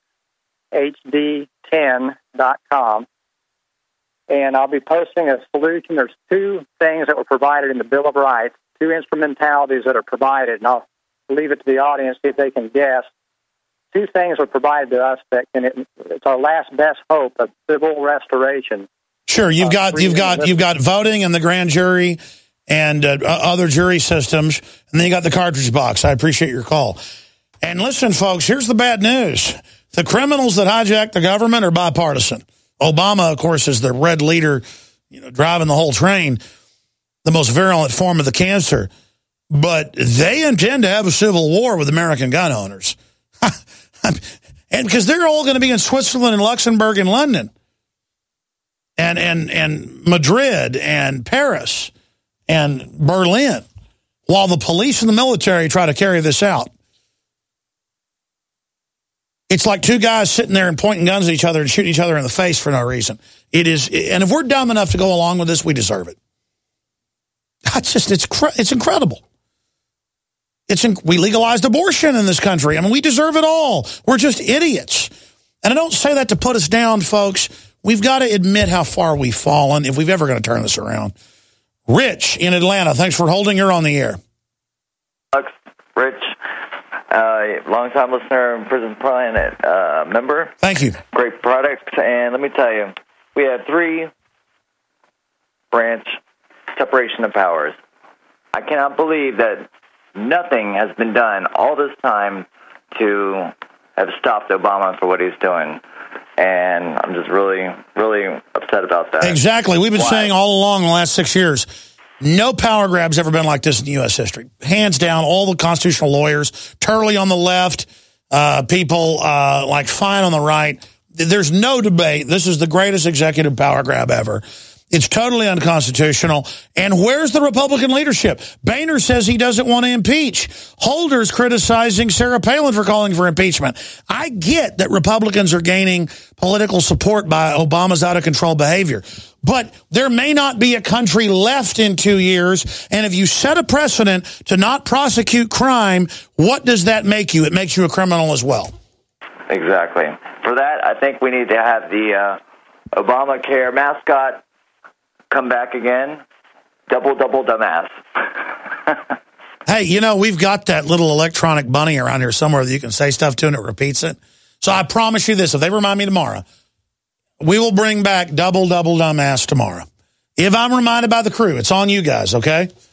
HD10.com. And I'll be posting a solution. There's 2 things that were provided in the Bill of Rights, 2 instrumentalities that are provided, and I'll leave it to the audience, see if they can guess. 2 things are provided to us that it's our last best hope of civil restoration. Sure, you've got voting and the grand jury and other jury systems, and then you got the cartridge box. I appreciate your call. And listen, folks, here's the bad news. The criminals that hijack the government are bipartisan. Obama, of course, is the red leader, driving the whole train, the most virulent form of the cancer. But they intend to have a civil war with American gun owners. And because they're all going to be in Switzerland and Luxembourg and London and Madrid and Paris and Berlin, while the police and the military try to carry this out. It's like 2 guys sitting there and pointing guns at each other and shooting each other in the face for no reason. It is, and if we're dumb enough to go along with this, we deserve it. It's incredible. We legalized abortion in this country. I mean, we deserve it all. We're just idiots. And I don't say that to put us down, folks. We've got to admit how far we've fallen if we've ever going to turn this around. Rich in Atlanta, thanks for holding. You're on the air. Rich, long-time listener, Prison Planet member. Thank you. Great product. And let me tell you, we have 3-branch separation of powers. I cannot believe that nothing has been done all this time to have stopped Obama for what he's doing. And I'm just really, really upset about that. Exactly. We've been saying all along the last 6 years, no power grab's ever been like this in U.S. history. Hands down, all the constitutional lawyers, Turley on the left, people like Fine on the right. There's no debate. This is the greatest executive power grab ever. It's totally unconstitutional. And where's the Republican leadership? Boehner says he doesn't want to impeach. Holder's criticizing Sarah Palin for calling for impeachment. I get that Republicans are gaining political support by Obama's out-of-control behavior. But there may not be a country left in 2 years. And if you set a precedent to not prosecute crime, what does that make you? It makes you a criminal as well. Exactly. For that, I think we need to have the Obamacare mascot come back again. Double dumbass. Hey, we've got that little electronic bunny around here somewhere that you can say stuff to and it repeats it. So I promise you this, if they remind me tomorrow, we will bring back double dumbass tomorrow. If I'm reminded by the crew, it's on you guys, okay?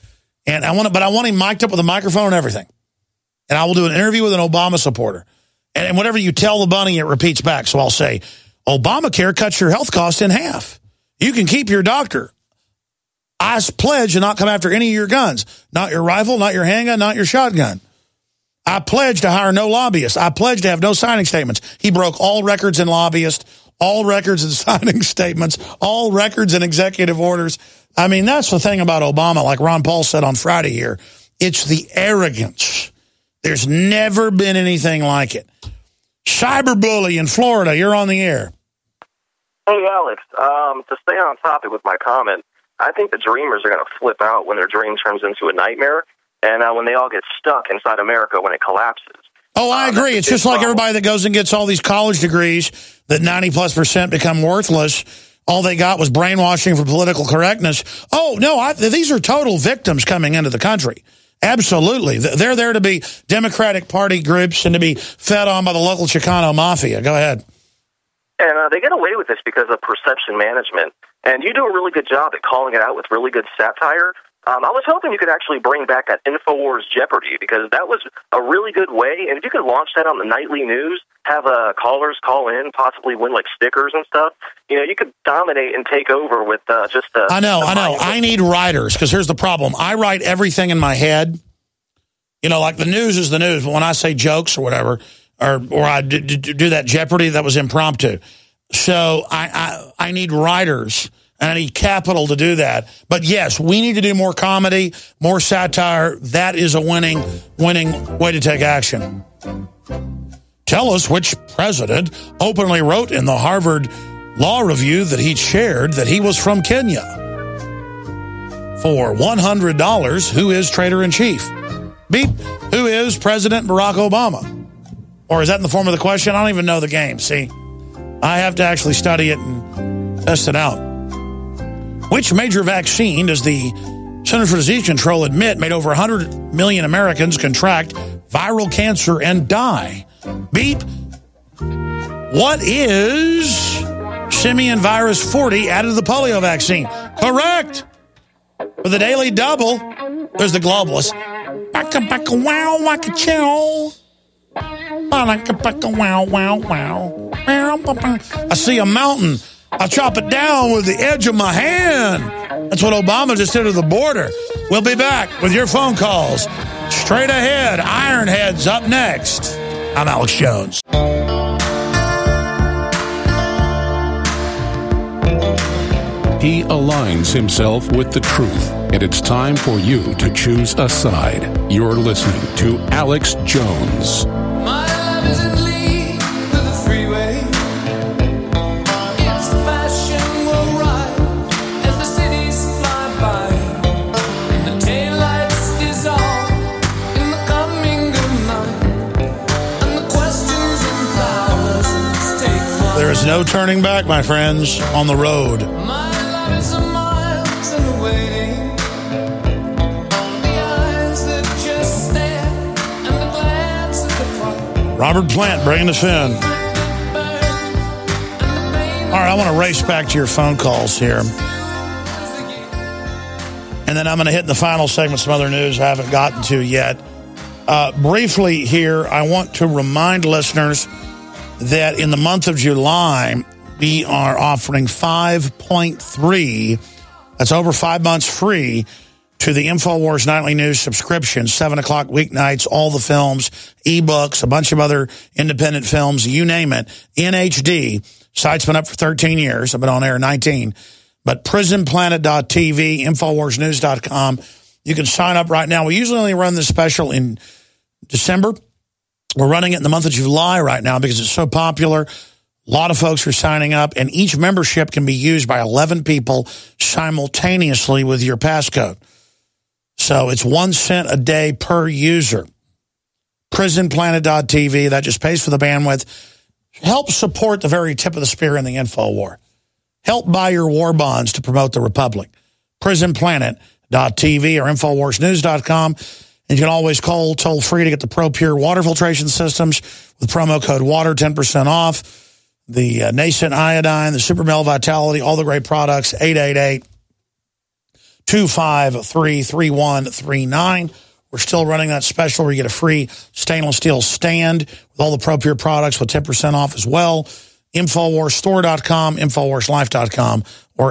And I want him mic'd up with a microphone and everything. And I will do an interview with an Obama supporter. And whatever you tell the bunny, it repeats back. So I'll say, Obamacare cuts your health cost in half. You can keep your doctor. I pledge to not come after any of your guns. Not your rifle, not your handgun, not your shotgun. I pledge to hire no lobbyists. I pledge to have no signing statements. He broke all records in lobbyists, all records in signing statements, all records in executive orders. I mean, that's the thing about Obama, like Ron Paul said on Friday here. It's the arrogance. There's never been anything like it. Cyberbully in Florida, you're on the air. Hey, Alex, to stay on topic with my comment, I think the dreamers are going to flip out when their dream turns into a nightmare, and when they all get stuck inside America when it collapses. Oh, I agree. It's just like everybody that goes and gets all these college degrees that 90+% become worthless. All they got was brainwashing for political correctness. Oh, no, these are total victims coming into the country. Absolutely. They're there to be Democratic Party groups and to be fed on by the local Chicano mafia. Go ahead. And they get away with this because of perception management. And you do a really good job at calling it out with really good satire. I was hoping you could actually bring back that InfoWars Jeopardy, because that was a really good way. And if you could launch that on the nightly news, have callers call in, possibly win like stickers and stuff, you could dominate and take over with just the... I know. I need writers, because here's the problem. I write everything in my head. Like the news is the news, but when I say jokes or whatever, or I do that Jeopardy, that was impromptu. So I need writers. And I need capital to do that. But yes, we need to do more comedy, more satire. That is a winning way to take action. Tell us which president openly wrote in the Harvard Law Review that he shared that he was from Kenya. For $100, who is traitor-in-chief? Beep. Who is President Barack Obama? Or is that in the form of the question? I don't even know the game. See, I have to actually study it and test it out. Which major vaccine does the Center for Disease Control admit made over 100 million Americans contract viral cancer and die? Beep. What is simian virus 40 added to the polio vaccine? Correct. For the Daily Double, there's the globalist. Wow, waka chow. I see a mountain. I chop it down with the edge of my hand. That's what Obama just did to the border. We'll be back with your phone calls. Straight ahead, Ironhead's up next. I'm Alex Jones. He aligns himself with the truth, and it's time for you to choose a side. You're listening to Alex Jones. My love is in league with the freeway. Its fashion will ride as the cities fly by. And the taillights dissolve in the coming of night. And the questions and flowers take flight. There is no turning back, my friends, on the road. My love is a miles in the waiting. The eyes that just stare and the glance of the fire. Robert Plant bringing us in. All right, I want to race back to your phone calls here. And then I'm going to hit in the final segment some other news I haven't gotten to yet. Briefly here, I want to remind listeners that in the month of July, we are offering 5.3, that's over 5 months free, to the InfoWars Nightly News subscription, 7 o'clock weeknights, all the films, ebooks, a bunch of other independent films, you name it, in HD. Site's been up for 13 years. I've been on air 19. But prisonplanet.tv, InfoWarsNews.com. You can sign up right now. We usually only run this special in December. We're running it in the month of July right now because it's so popular. A lot of folks are signing up, and each membership can be used by 11 people simultaneously with your passcode. So it's 1 cent a day per user. PrisonPlanet.tv, that just pays for the bandwidth. Help support the very tip of the spear in the info war. Help buy your war bonds to promote the Republic. PrisonPlanet.tv or InfoWarsNews.com. And you can always call toll-free to get the ProPure water filtration systems with promo code WATER, 10% off. The Nascent Iodine, the Super Mel Vitality, all the great products, 888-253-3139. We're still running that special where you get a free stainless steel stand with all the ProPure products with 10% off as well. InfoWarsStore.com, InfoWarsLife.com, or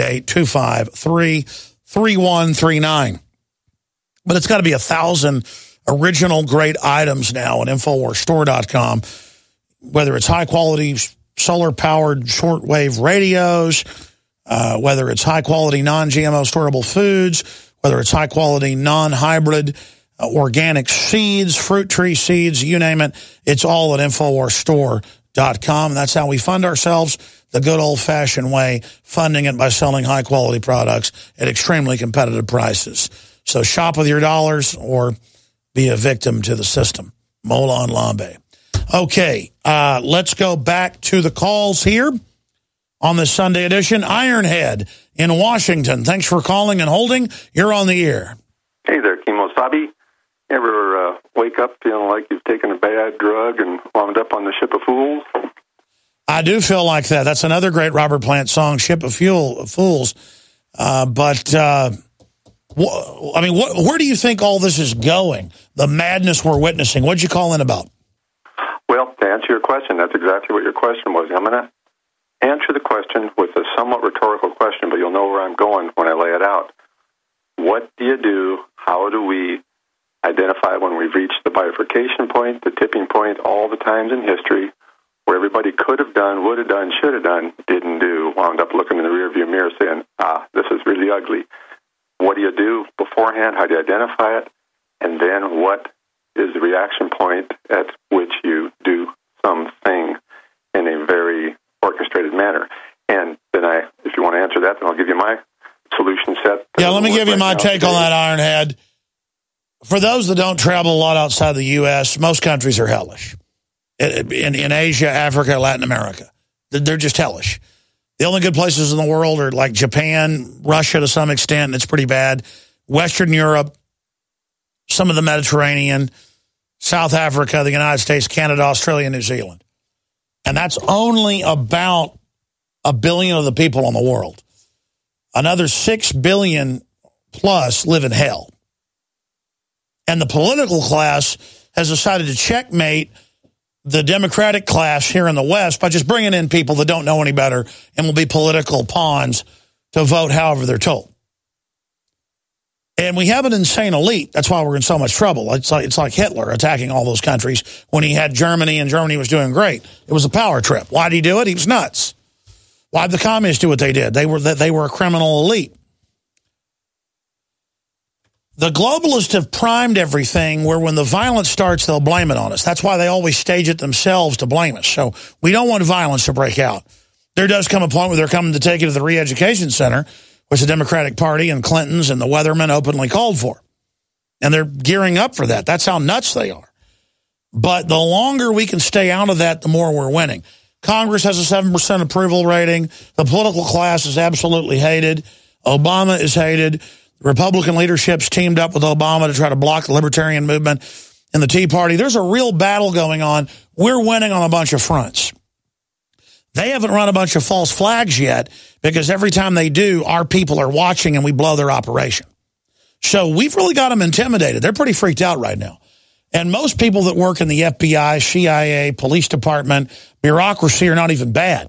888-253-3139. But it's got to be 1,000 original great items now at InfoWarsStore.com, whether it's high-quality solar-powered shortwave radios, whether it's high-quality non-GMO storable foods, whether it's high-quality non-hybrid organic seeds, fruit tree seeds, you name it, it's all at InfoWarsStore.com. And that's how we fund ourselves the good old-fashioned way, funding it by selling high-quality products at extremely competitive prices. So shop with your dollars or be a victim to the system. Molon Lambe. Okay, let's go back to the calls here on this Sunday edition. Ironhead in Washington. Thanks for calling and holding. You're on the air. Hey there, Kimosabe. Ever wake up feeling like you've taken a bad drug and wound up on the Ship of Fools? I do feel like that. That's another great Robert Plant song, Ship of Fools. Where do you think all this is going? The madness we're witnessing. What'd you call in about? Well, to answer your question, that's exactly what your question was. I'm going to answer the question with a somewhat rhetorical question, but you'll know where I'm going when I lay it out. What do you do? How do we identify when we've reached the bifurcation point, the tipping point, all the times in history where everybody could have done, would have done, should have done, didn't do, wound up looking in the rearview mirror saying, this is really ugly. What do you do beforehand? How do you identify it? And then what is the reaction point at which you do something in a very orchestrated manner? And then if you want to answer that, then I'll give you my solution set. Yeah, let me give you my take on that, Ironhead. For those that don't travel a lot outside the U.S., most countries are hellish. In Asia, Africa, Latin America. They're just hellish. The only good places in the world are like Japan, Russia to some extent, and it's pretty bad. Western Europe, some of the Mediterranean, South Africa, the United States, Canada, Australia, New Zealand. And that's only about 1 billion of the people in the world. Another 6 billion plus live in hell. And the political class has decided to checkmate the Democratic class here in the West by just bringing in people that don't know any better and will be political pawns to vote however they're told. And we have an insane elite. That's why we're in so much trouble. It's like Hitler attacking all those countries when he had Germany and Germany was doing great. It was a power trip. Why did he do it? He was nuts. Why did the communists do what they did? They were a criminal elite. The globalists have primed everything where when the violence starts, they'll blame it on us. That's why they always stage it themselves to blame us. So we don't want violence to break out. There does come a point where they're coming to take you to the re-education center, which the Democratic Party and Clintons and the Weathermen openly called for. And they're gearing up for that. That's how nuts they are. But the longer we can stay out of that, the more we're winning. Congress has a 7% approval rating. The political class is absolutely hated. Obama is hated. Republican leadership's teamed up with Obama to try to block the libertarian movement and the Tea Party. There's a real battle going on. We're winning on a bunch of fronts. They haven't run a bunch of false flags yet because every time they do, our people are watching and we blow their operation. So we've really got them intimidated. They're pretty freaked out right now. And most people that work in the FBI, CIA, police department, bureaucracy are not even bad.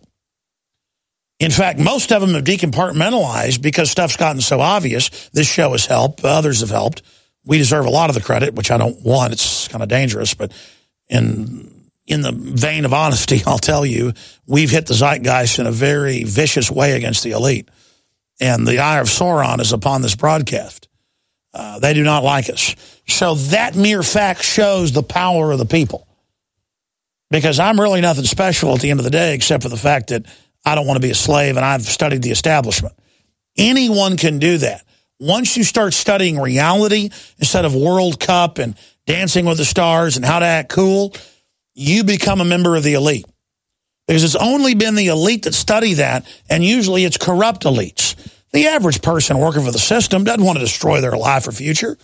In fact, most of them have decompartmentalized because stuff's gotten so obvious. This show has helped. Others have helped. We deserve a lot of the credit, which I don't want. It's kind of dangerous. But in the vein of honesty, I'll tell you, we've hit the zeitgeist in a very vicious way against the elite. And the eye of Sauron is upon this broadcast. They do not like us. So that mere fact shows the power of the people. Because I'm really nothing special at the end of the day, except for the fact that I don't want to be a slave, and I've studied the establishment. Anyone can do that. Once you start studying reality instead of World Cup and Dancing with the Stars and how to act cool, you become a member of the elite. Because it's only been the elite that study that, and usually it's corrupt elites. The average person working for the system doesn't want to destroy their life or future.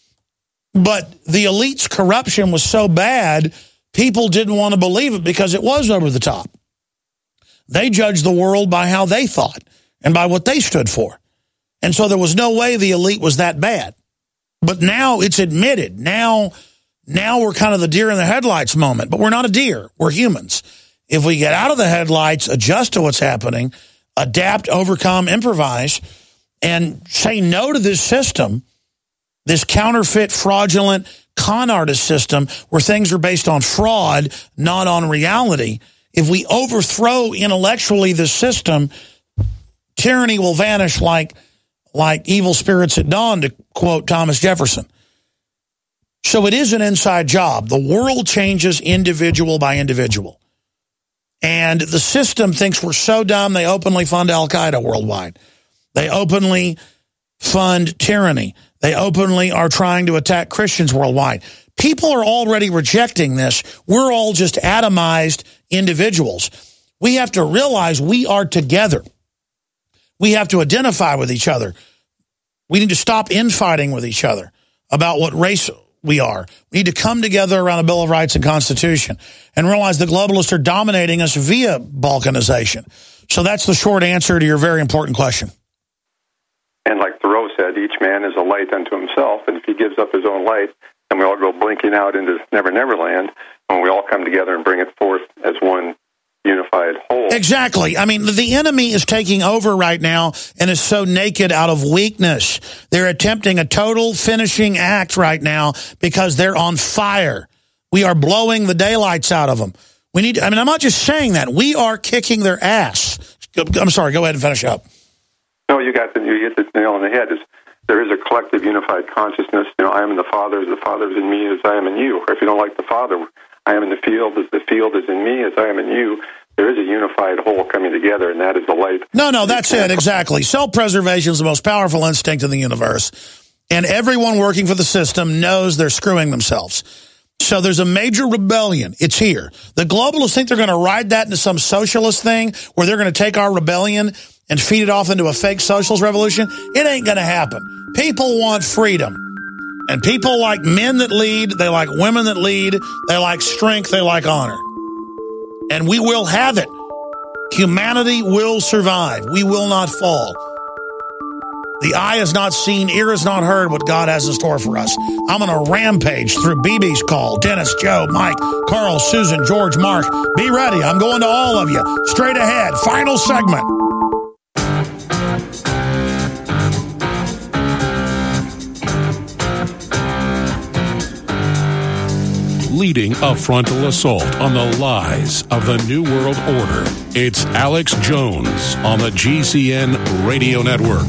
But the elite's corruption was so bad, people didn't want to believe it because it was over the top. They judged the world by how they thought and by what they stood for. And so there was no way the elite was that bad. But now it's admitted. Now we're kind of the deer in the headlights moment. But we're not a deer. We're humans. If we get out of the headlights, adjust to what's happening, adapt, overcome, improvise, and say no to this system, this counterfeit, fraudulent, con artist system where things are based on fraud, not on reality. If we overthrow intellectually the system, tyranny will vanish like evil spirits at dawn, to quote Thomas Jefferson. So it is an inside job. The world changes individual by individual. And the system thinks we're so dumb, they openly fund Al-Qaeda worldwide. They openly fund tyranny. They openly are trying to attack Christians worldwide. People are already rejecting this. We're all just atomized individuals. We have to realize we are together. We have to identify with each other. We need to stop infighting with each other about what race we are. We need to come together around a Bill of Rights and Constitution and realize the globalists are dominating us via balkanization. So that's the short answer to your very important question. And like Thoreau said, each man is a light unto himself, and if he gives up his own light, then we all go blinking out into Never Never Land, and we all come together and bring it forth as one unified whole. Exactly. I mean, the enemy is taking over right now and is so naked out of weakness. They're attempting a total finishing act right now because they're on fire. We are blowing the daylights out of them. I'm not just saying that. We are kicking their ass. I'm sorry. Go ahead and finish up. No, you hit the nail on the head. There is a collective unified consciousness. I am in the Father as the Father is in me as I am in you. Or if you don't like the Father, I am in the field as the field is in me as I am in you. There is a unified whole coming together, and that is the light. No, that's it, exactly. Self-preservation is the most powerful instinct in the universe. And everyone working for the system knows they're screwing themselves. So there's a major rebellion. It's here. The globalists think they're going to ride that into some socialist thing where they're going to take our rebellion and feed it off into a fake socialist revolution. It ain't going to happen. People want freedom. And people like men that lead. They like women that lead. They like strength. They like honor. And we will have it. Humanity will survive. We will not fall. The eye has not seen, ear has not heard what God has in store for us. I'm going to rampage through BB's call. Dennis, Joe, Mike, Carl, Susan, George, Mark. Be ready. I'm going to all of you. Straight ahead. Final segment. Leading a frontal assault on the lies of the New World Order. It's Alex Jones on the GCN Radio Network.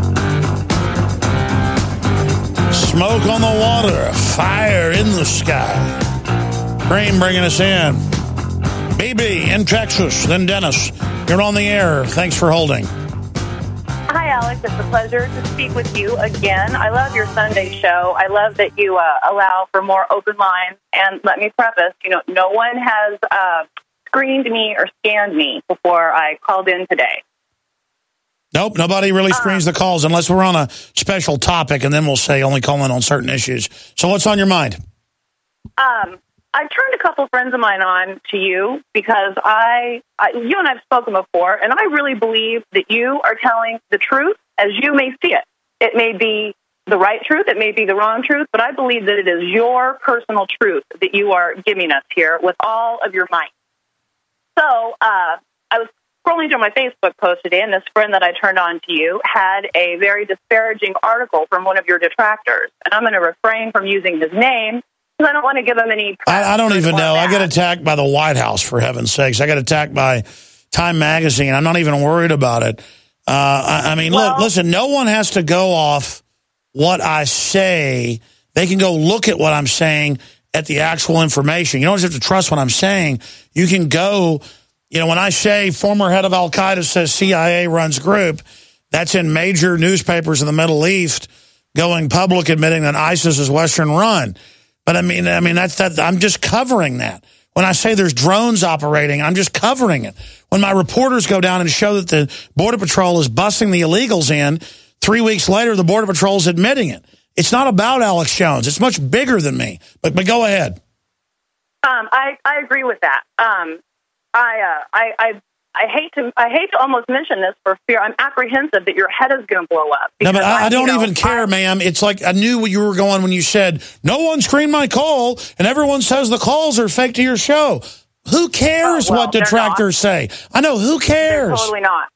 Smoke on the water, fire in the sky. Cream bringing us in. BB in Texas, then Dennis. You're on the air. Thanks for holding. Hi, Alex. It's a pleasure to speak with you again. I love your Sunday show. I love that you allow for more open lines. And let me preface, no one has screened me or scanned me before I called in today. Nope, nobody really screens the calls unless we're on a special topic, and then we'll say only call in on certain issues. So what's on your mind? I turned a couple friends of mine on to you because you and I have spoken before, and I really believe that you are telling the truth as you may see it. It may be the right truth, it may be the wrong truth, but I believe that it is your personal truth that you are giving us here with all of your might. So I was scrolling through my Facebook post today, and this friend that I turned on to you had a very disparaging article from one of your detractors, and I'm going to refrain from using his name because I don't want to give him any... I don't even know. I get attacked by the White House, for heaven's sakes. I got attacked by Time Magazine. I'm not even worried about it. Look, listen, no one has to go off what I say. They can go look at what I'm saying at the actual information. You don't have to trust what I'm saying. You can go... when I say former head of Al-Qaeda says CIA runs group, that's in major newspapers in the Middle East going public admitting that ISIS is Western run. But I mean that's I'm just covering that. When I say there's drones operating, I'm just covering it. When my reporters go down and show that the Border Patrol is busing the illegals in, 3 weeks later the Border Patrol is admitting it. It's not about Alex Jones. It's much bigger than me. But go ahead. I agree with that. I I hate to almost mention this for fear. I'm apprehensive that your head is going to blow up. No, but I don't even care, ma'am. It's like I knew where you were going when you said, no one screened my call, and everyone says the calls are fake to your show. Who cares what detractors say? I know, who cares? They're totally not.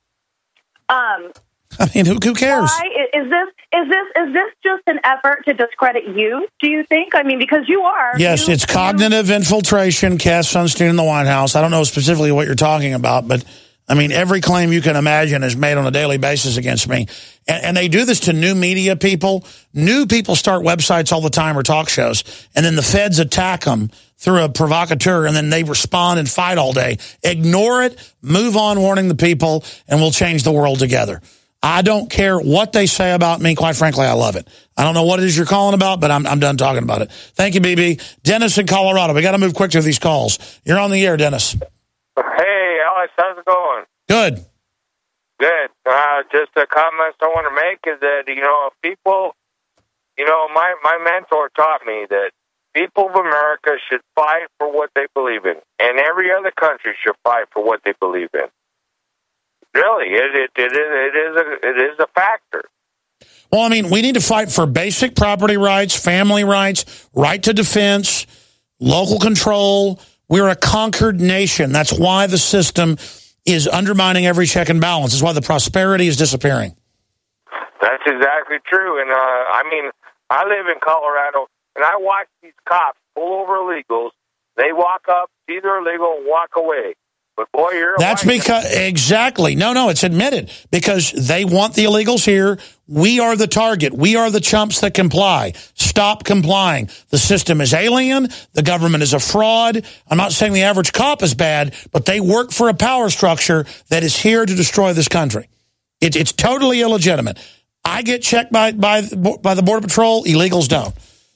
I mean, who cares? Why is this just an effort to discredit you? Do you think? I mean, because you are. Yes, it's cognitive infiltration. Cass Sunstein in the White House. I don't know specifically what you're talking about, but I mean, every claim you can imagine is made on a daily basis against me, and they do this to new media people. New people start websites all the time or talk shows, and then the feds attack them through a provocateur, and then they respond and fight all day. Ignore it, move on, warning the people, and we'll change the world together. I don't care what they say about me. Quite frankly, I love it. I don't know what it is you're calling about, but I'm done talking about it. Thank you, BB. Dennis in Colorado. We got to move quick to these calls. You're on the air, Dennis. Hey, Alex, how's it going? Good. Good. Just a comment I want to make is that, people, my mentor taught me that people of America should fight for what they believe in, and every other country should fight for what they believe in. Really, it is a factor. Well, I mean, we need to fight for basic property rights, family rights, right to defense, local control. We're a conquered nation. That's why the system is undermining every check and balance. That's why the prosperity is disappearing. That's exactly true. And, I live in Colorado, and I watch these cops pull over illegals. They walk up, see they're illegal, and walk away. But boy, that's because exactly. No, it's admitted because they want the illegals here. We are the target. We are the chumps that comply. Stop complying. The system is alien. The government is a fraud. I'm not saying the average cop is bad, but they work for a power structure that is here to destroy this country. It's totally illegitimate. I get checked by the Border Patrol. Illegals don't.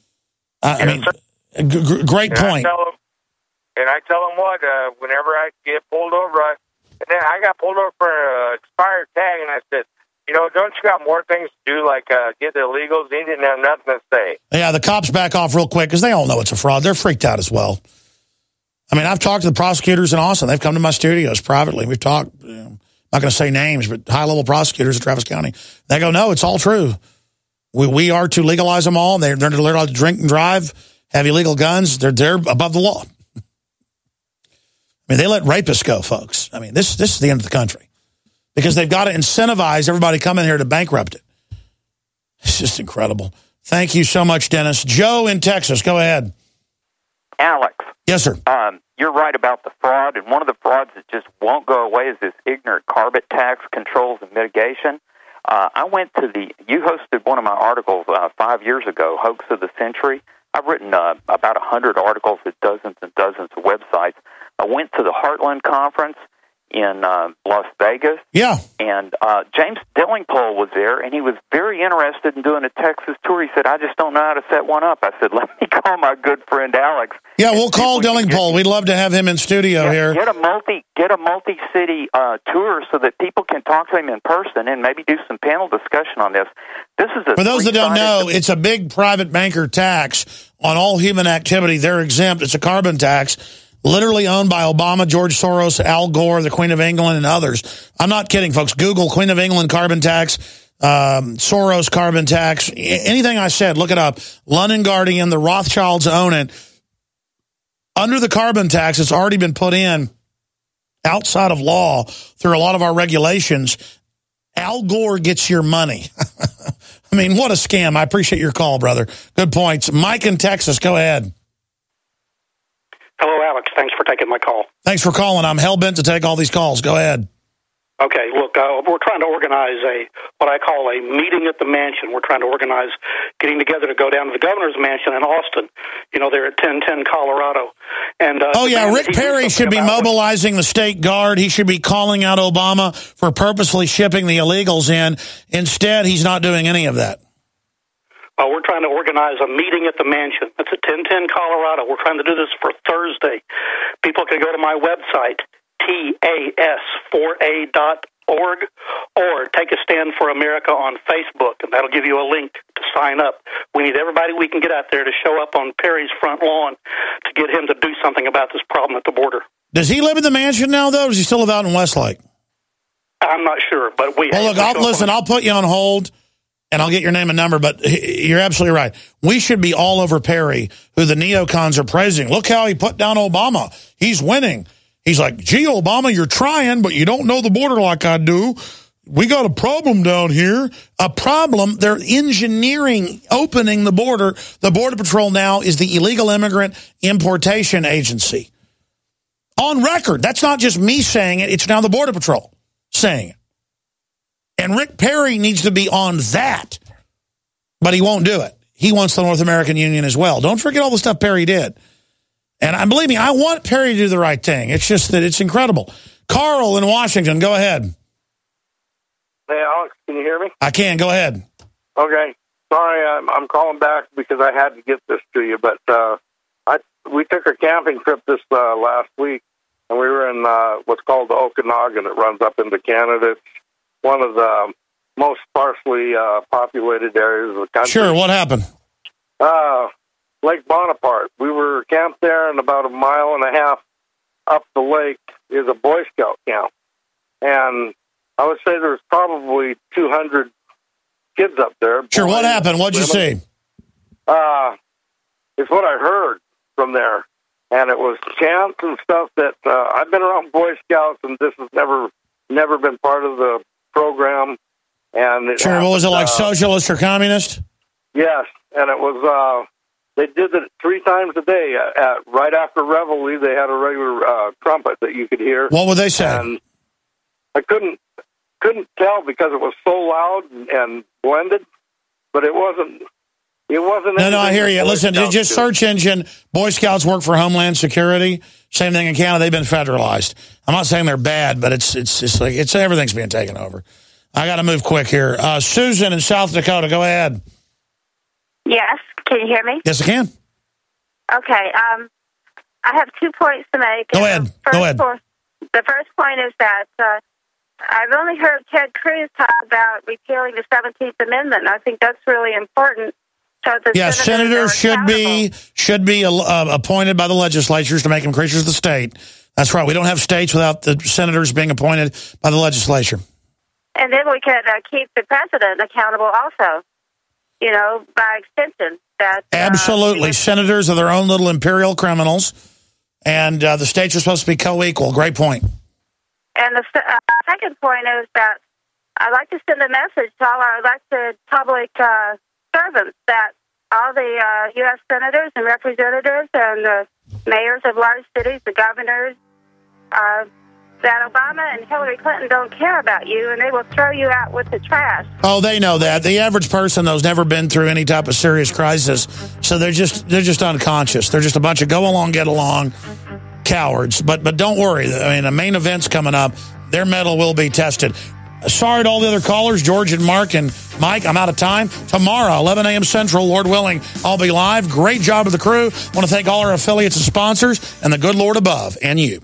Great point. And I tell them what, whenever I get pulled over, I got pulled over for an expired tag, and I said, don't you got more things to do, like get the illegals? He didn't have nothing to say. Yeah, the cops back off real quick because they all know it's a fraud. They're freaked out as well. I mean, I've talked to the prosecutors in Austin. They've come to my studios privately. We've talked, I'm not going to say names, but high-level prosecutors at Travis County. They go, no, it's all true. We are to legalize them all. They're allowed to drink and drive, have illegal guns. They're above the law. I mean, they let rapists go, folks. I mean, this is the end of the country because they've got to incentivize everybody coming here to bankrupt it. It's just incredible. Thank you so much, Dennis. Joe in Texas, go ahead. Alex. Yes, sir. You're right about the fraud, and one of the frauds that just won't go away is this ignorant carbon tax controls and mitigation. I went to you hosted one of my articles 5 years ago, Hoax of the Century. I've written about 100 articles at dozens and dozens of websites. I went to the Heartland Conference in Las Vegas. Yeah. And James Dillingpole was there, and he was very interested in doing a Texas tour. He said, I just don't know how to set one up. I said, let me call my good friend Alex. Yeah, we'll call Dillingpole. We'd love to have him in studio here. Get a multi-city tour so that people can talk to him in person and maybe do some panel discussion on this. For those that don't know, it's a big private banker tax on all human activity. They're exempt. It's a carbon tax. Literally owned by Obama, George Soros, Al Gore, the Queen of England, and others. I'm not kidding, folks. Google Queen of England carbon tax, Soros carbon tax. Anything I said, look it up. London Guardian, the Rothschilds own it. Under the carbon tax, it's already been put in outside of law through a lot of our regulations. Al Gore gets your money. I mean, what a scam. I appreciate your call, brother. Good points. Mike in Texas, go ahead. Hello, Alex. Thanks for taking my call. Thanks for calling. I'm hell-bent to take all these calls. Go ahead. Okay, look, we're trying to organize what I call a meeting at the mansion. We're trying to organize getting together to go down to the governor's mansion in Austin. They're at 1010 Colorado. And Rick Perry should be mobilizing the state guard. He should be calling out Obama for purposely shipping the illegals in. Instead, he's not doing any of that. We're trying to organize a meeting at the mansion. It's at 1010 Colorado. We're trying to do this for Thursday. People can go to my website, TAS4A.org, or take a Stand for America on Facebook, and that'll give you a link to sign up. We need everybody we can get out there to show up on Perry's front lawn to get him to do something about this problem at the border. Does he live in the mansion now, though, or does he still live out in Westlake? I'm not sure, but we... Well, look, I'll put you on hold, and I'll get your name and number, but you're absolutely right. We should be all over Perry, who the neocons are praising. Look how he put down Obama. He's winning. He's like, gee, Obama, you're trying, but you don't know the border like I do. We got a problem down here. A problem. They're engineering opening the border. The Border Patrol now is the Illegal Immigrant Importation Agency. On record. That's not just me saying it. It's now the Border Patrol saying it. And Rick Perry needs to be on that. But he won't do it. He wants the North American Union as well. Don't forget all the stuff Perry did. And believe me, I want Perry to do the right thing. It's just that it's incredible. Carl in Washington, go ahead. Hey, Alex, can you hear me? I can. Go ahead. Okay. Sorry, I'm calling back because I had to get this to you, but we took a camping trip this last week, and we were in what's called the Okanagan. It runs up into Canada. It's one of the most sparsely populated areas of the country. Sure. What happened? Lake Bonaparte. We were camped there, and about a mile and a half up the lake is a Boy Scout camp. And I would say there's probably 200 kids up there. Sure, what happened? What'd you see? It's what I heard from there. And it was chants and stuff that I've been around Boy Scouts, and this has never been part of the program. And sure, what was it, like socialist or communist? Yes, and it was... They did it 3 times a day. Right after Reveille, they had a regular trumpet that you could hear. What would they say? And I couldn't tell because it was so loud and blended, but it wasn't. No, I hear you. Listen, just search engine. Boy Scouts work for Homeland Security. Same thing in Canada. They've been federalized. I'm not saying they're bad, but it's like everything's being taken over. I got to move quick here. Susan in South Dakota, go ahead. Yes. Can you hear me? Yes, I can. Okay. I have 2 points to make. Go ahead. The first point is that I've only heard Ted Cruz talk about repealing the 17th Amendment. I think that's really important. So senators should be appointed by the legislatures to make them creatures of the state. That's right. We don't have states without the senators being appointed by the legislature. And then we could keep the president accountable also. By extension. Absolutely. Senators are their own little imperial criminals, and the states are supposed to be co-equal. Great point. And the second point is that I'd like to send a message to all our elected public servants that all the U.S. senators and representatives and the mayors of large cities, the governors, that Obama and Hillary Clinton don't care about you, and they will throw you out with the trash. Oh, they know that. The average person, though, has never been through any type of serious crisis, so they're just unconscious. They're just a bunch of go along, get along cowards. But don't worry. I mean, the main event's coming up. Their mettle will be tested. Sorry to all the other callers, George and Mark and Mike. I'm out of time. Tomorrow, 11 a.m. Central, Lord willing, I'll be live. Great job of the crew. Want to thank all our affiliates and sponsors and the good Lord above and you.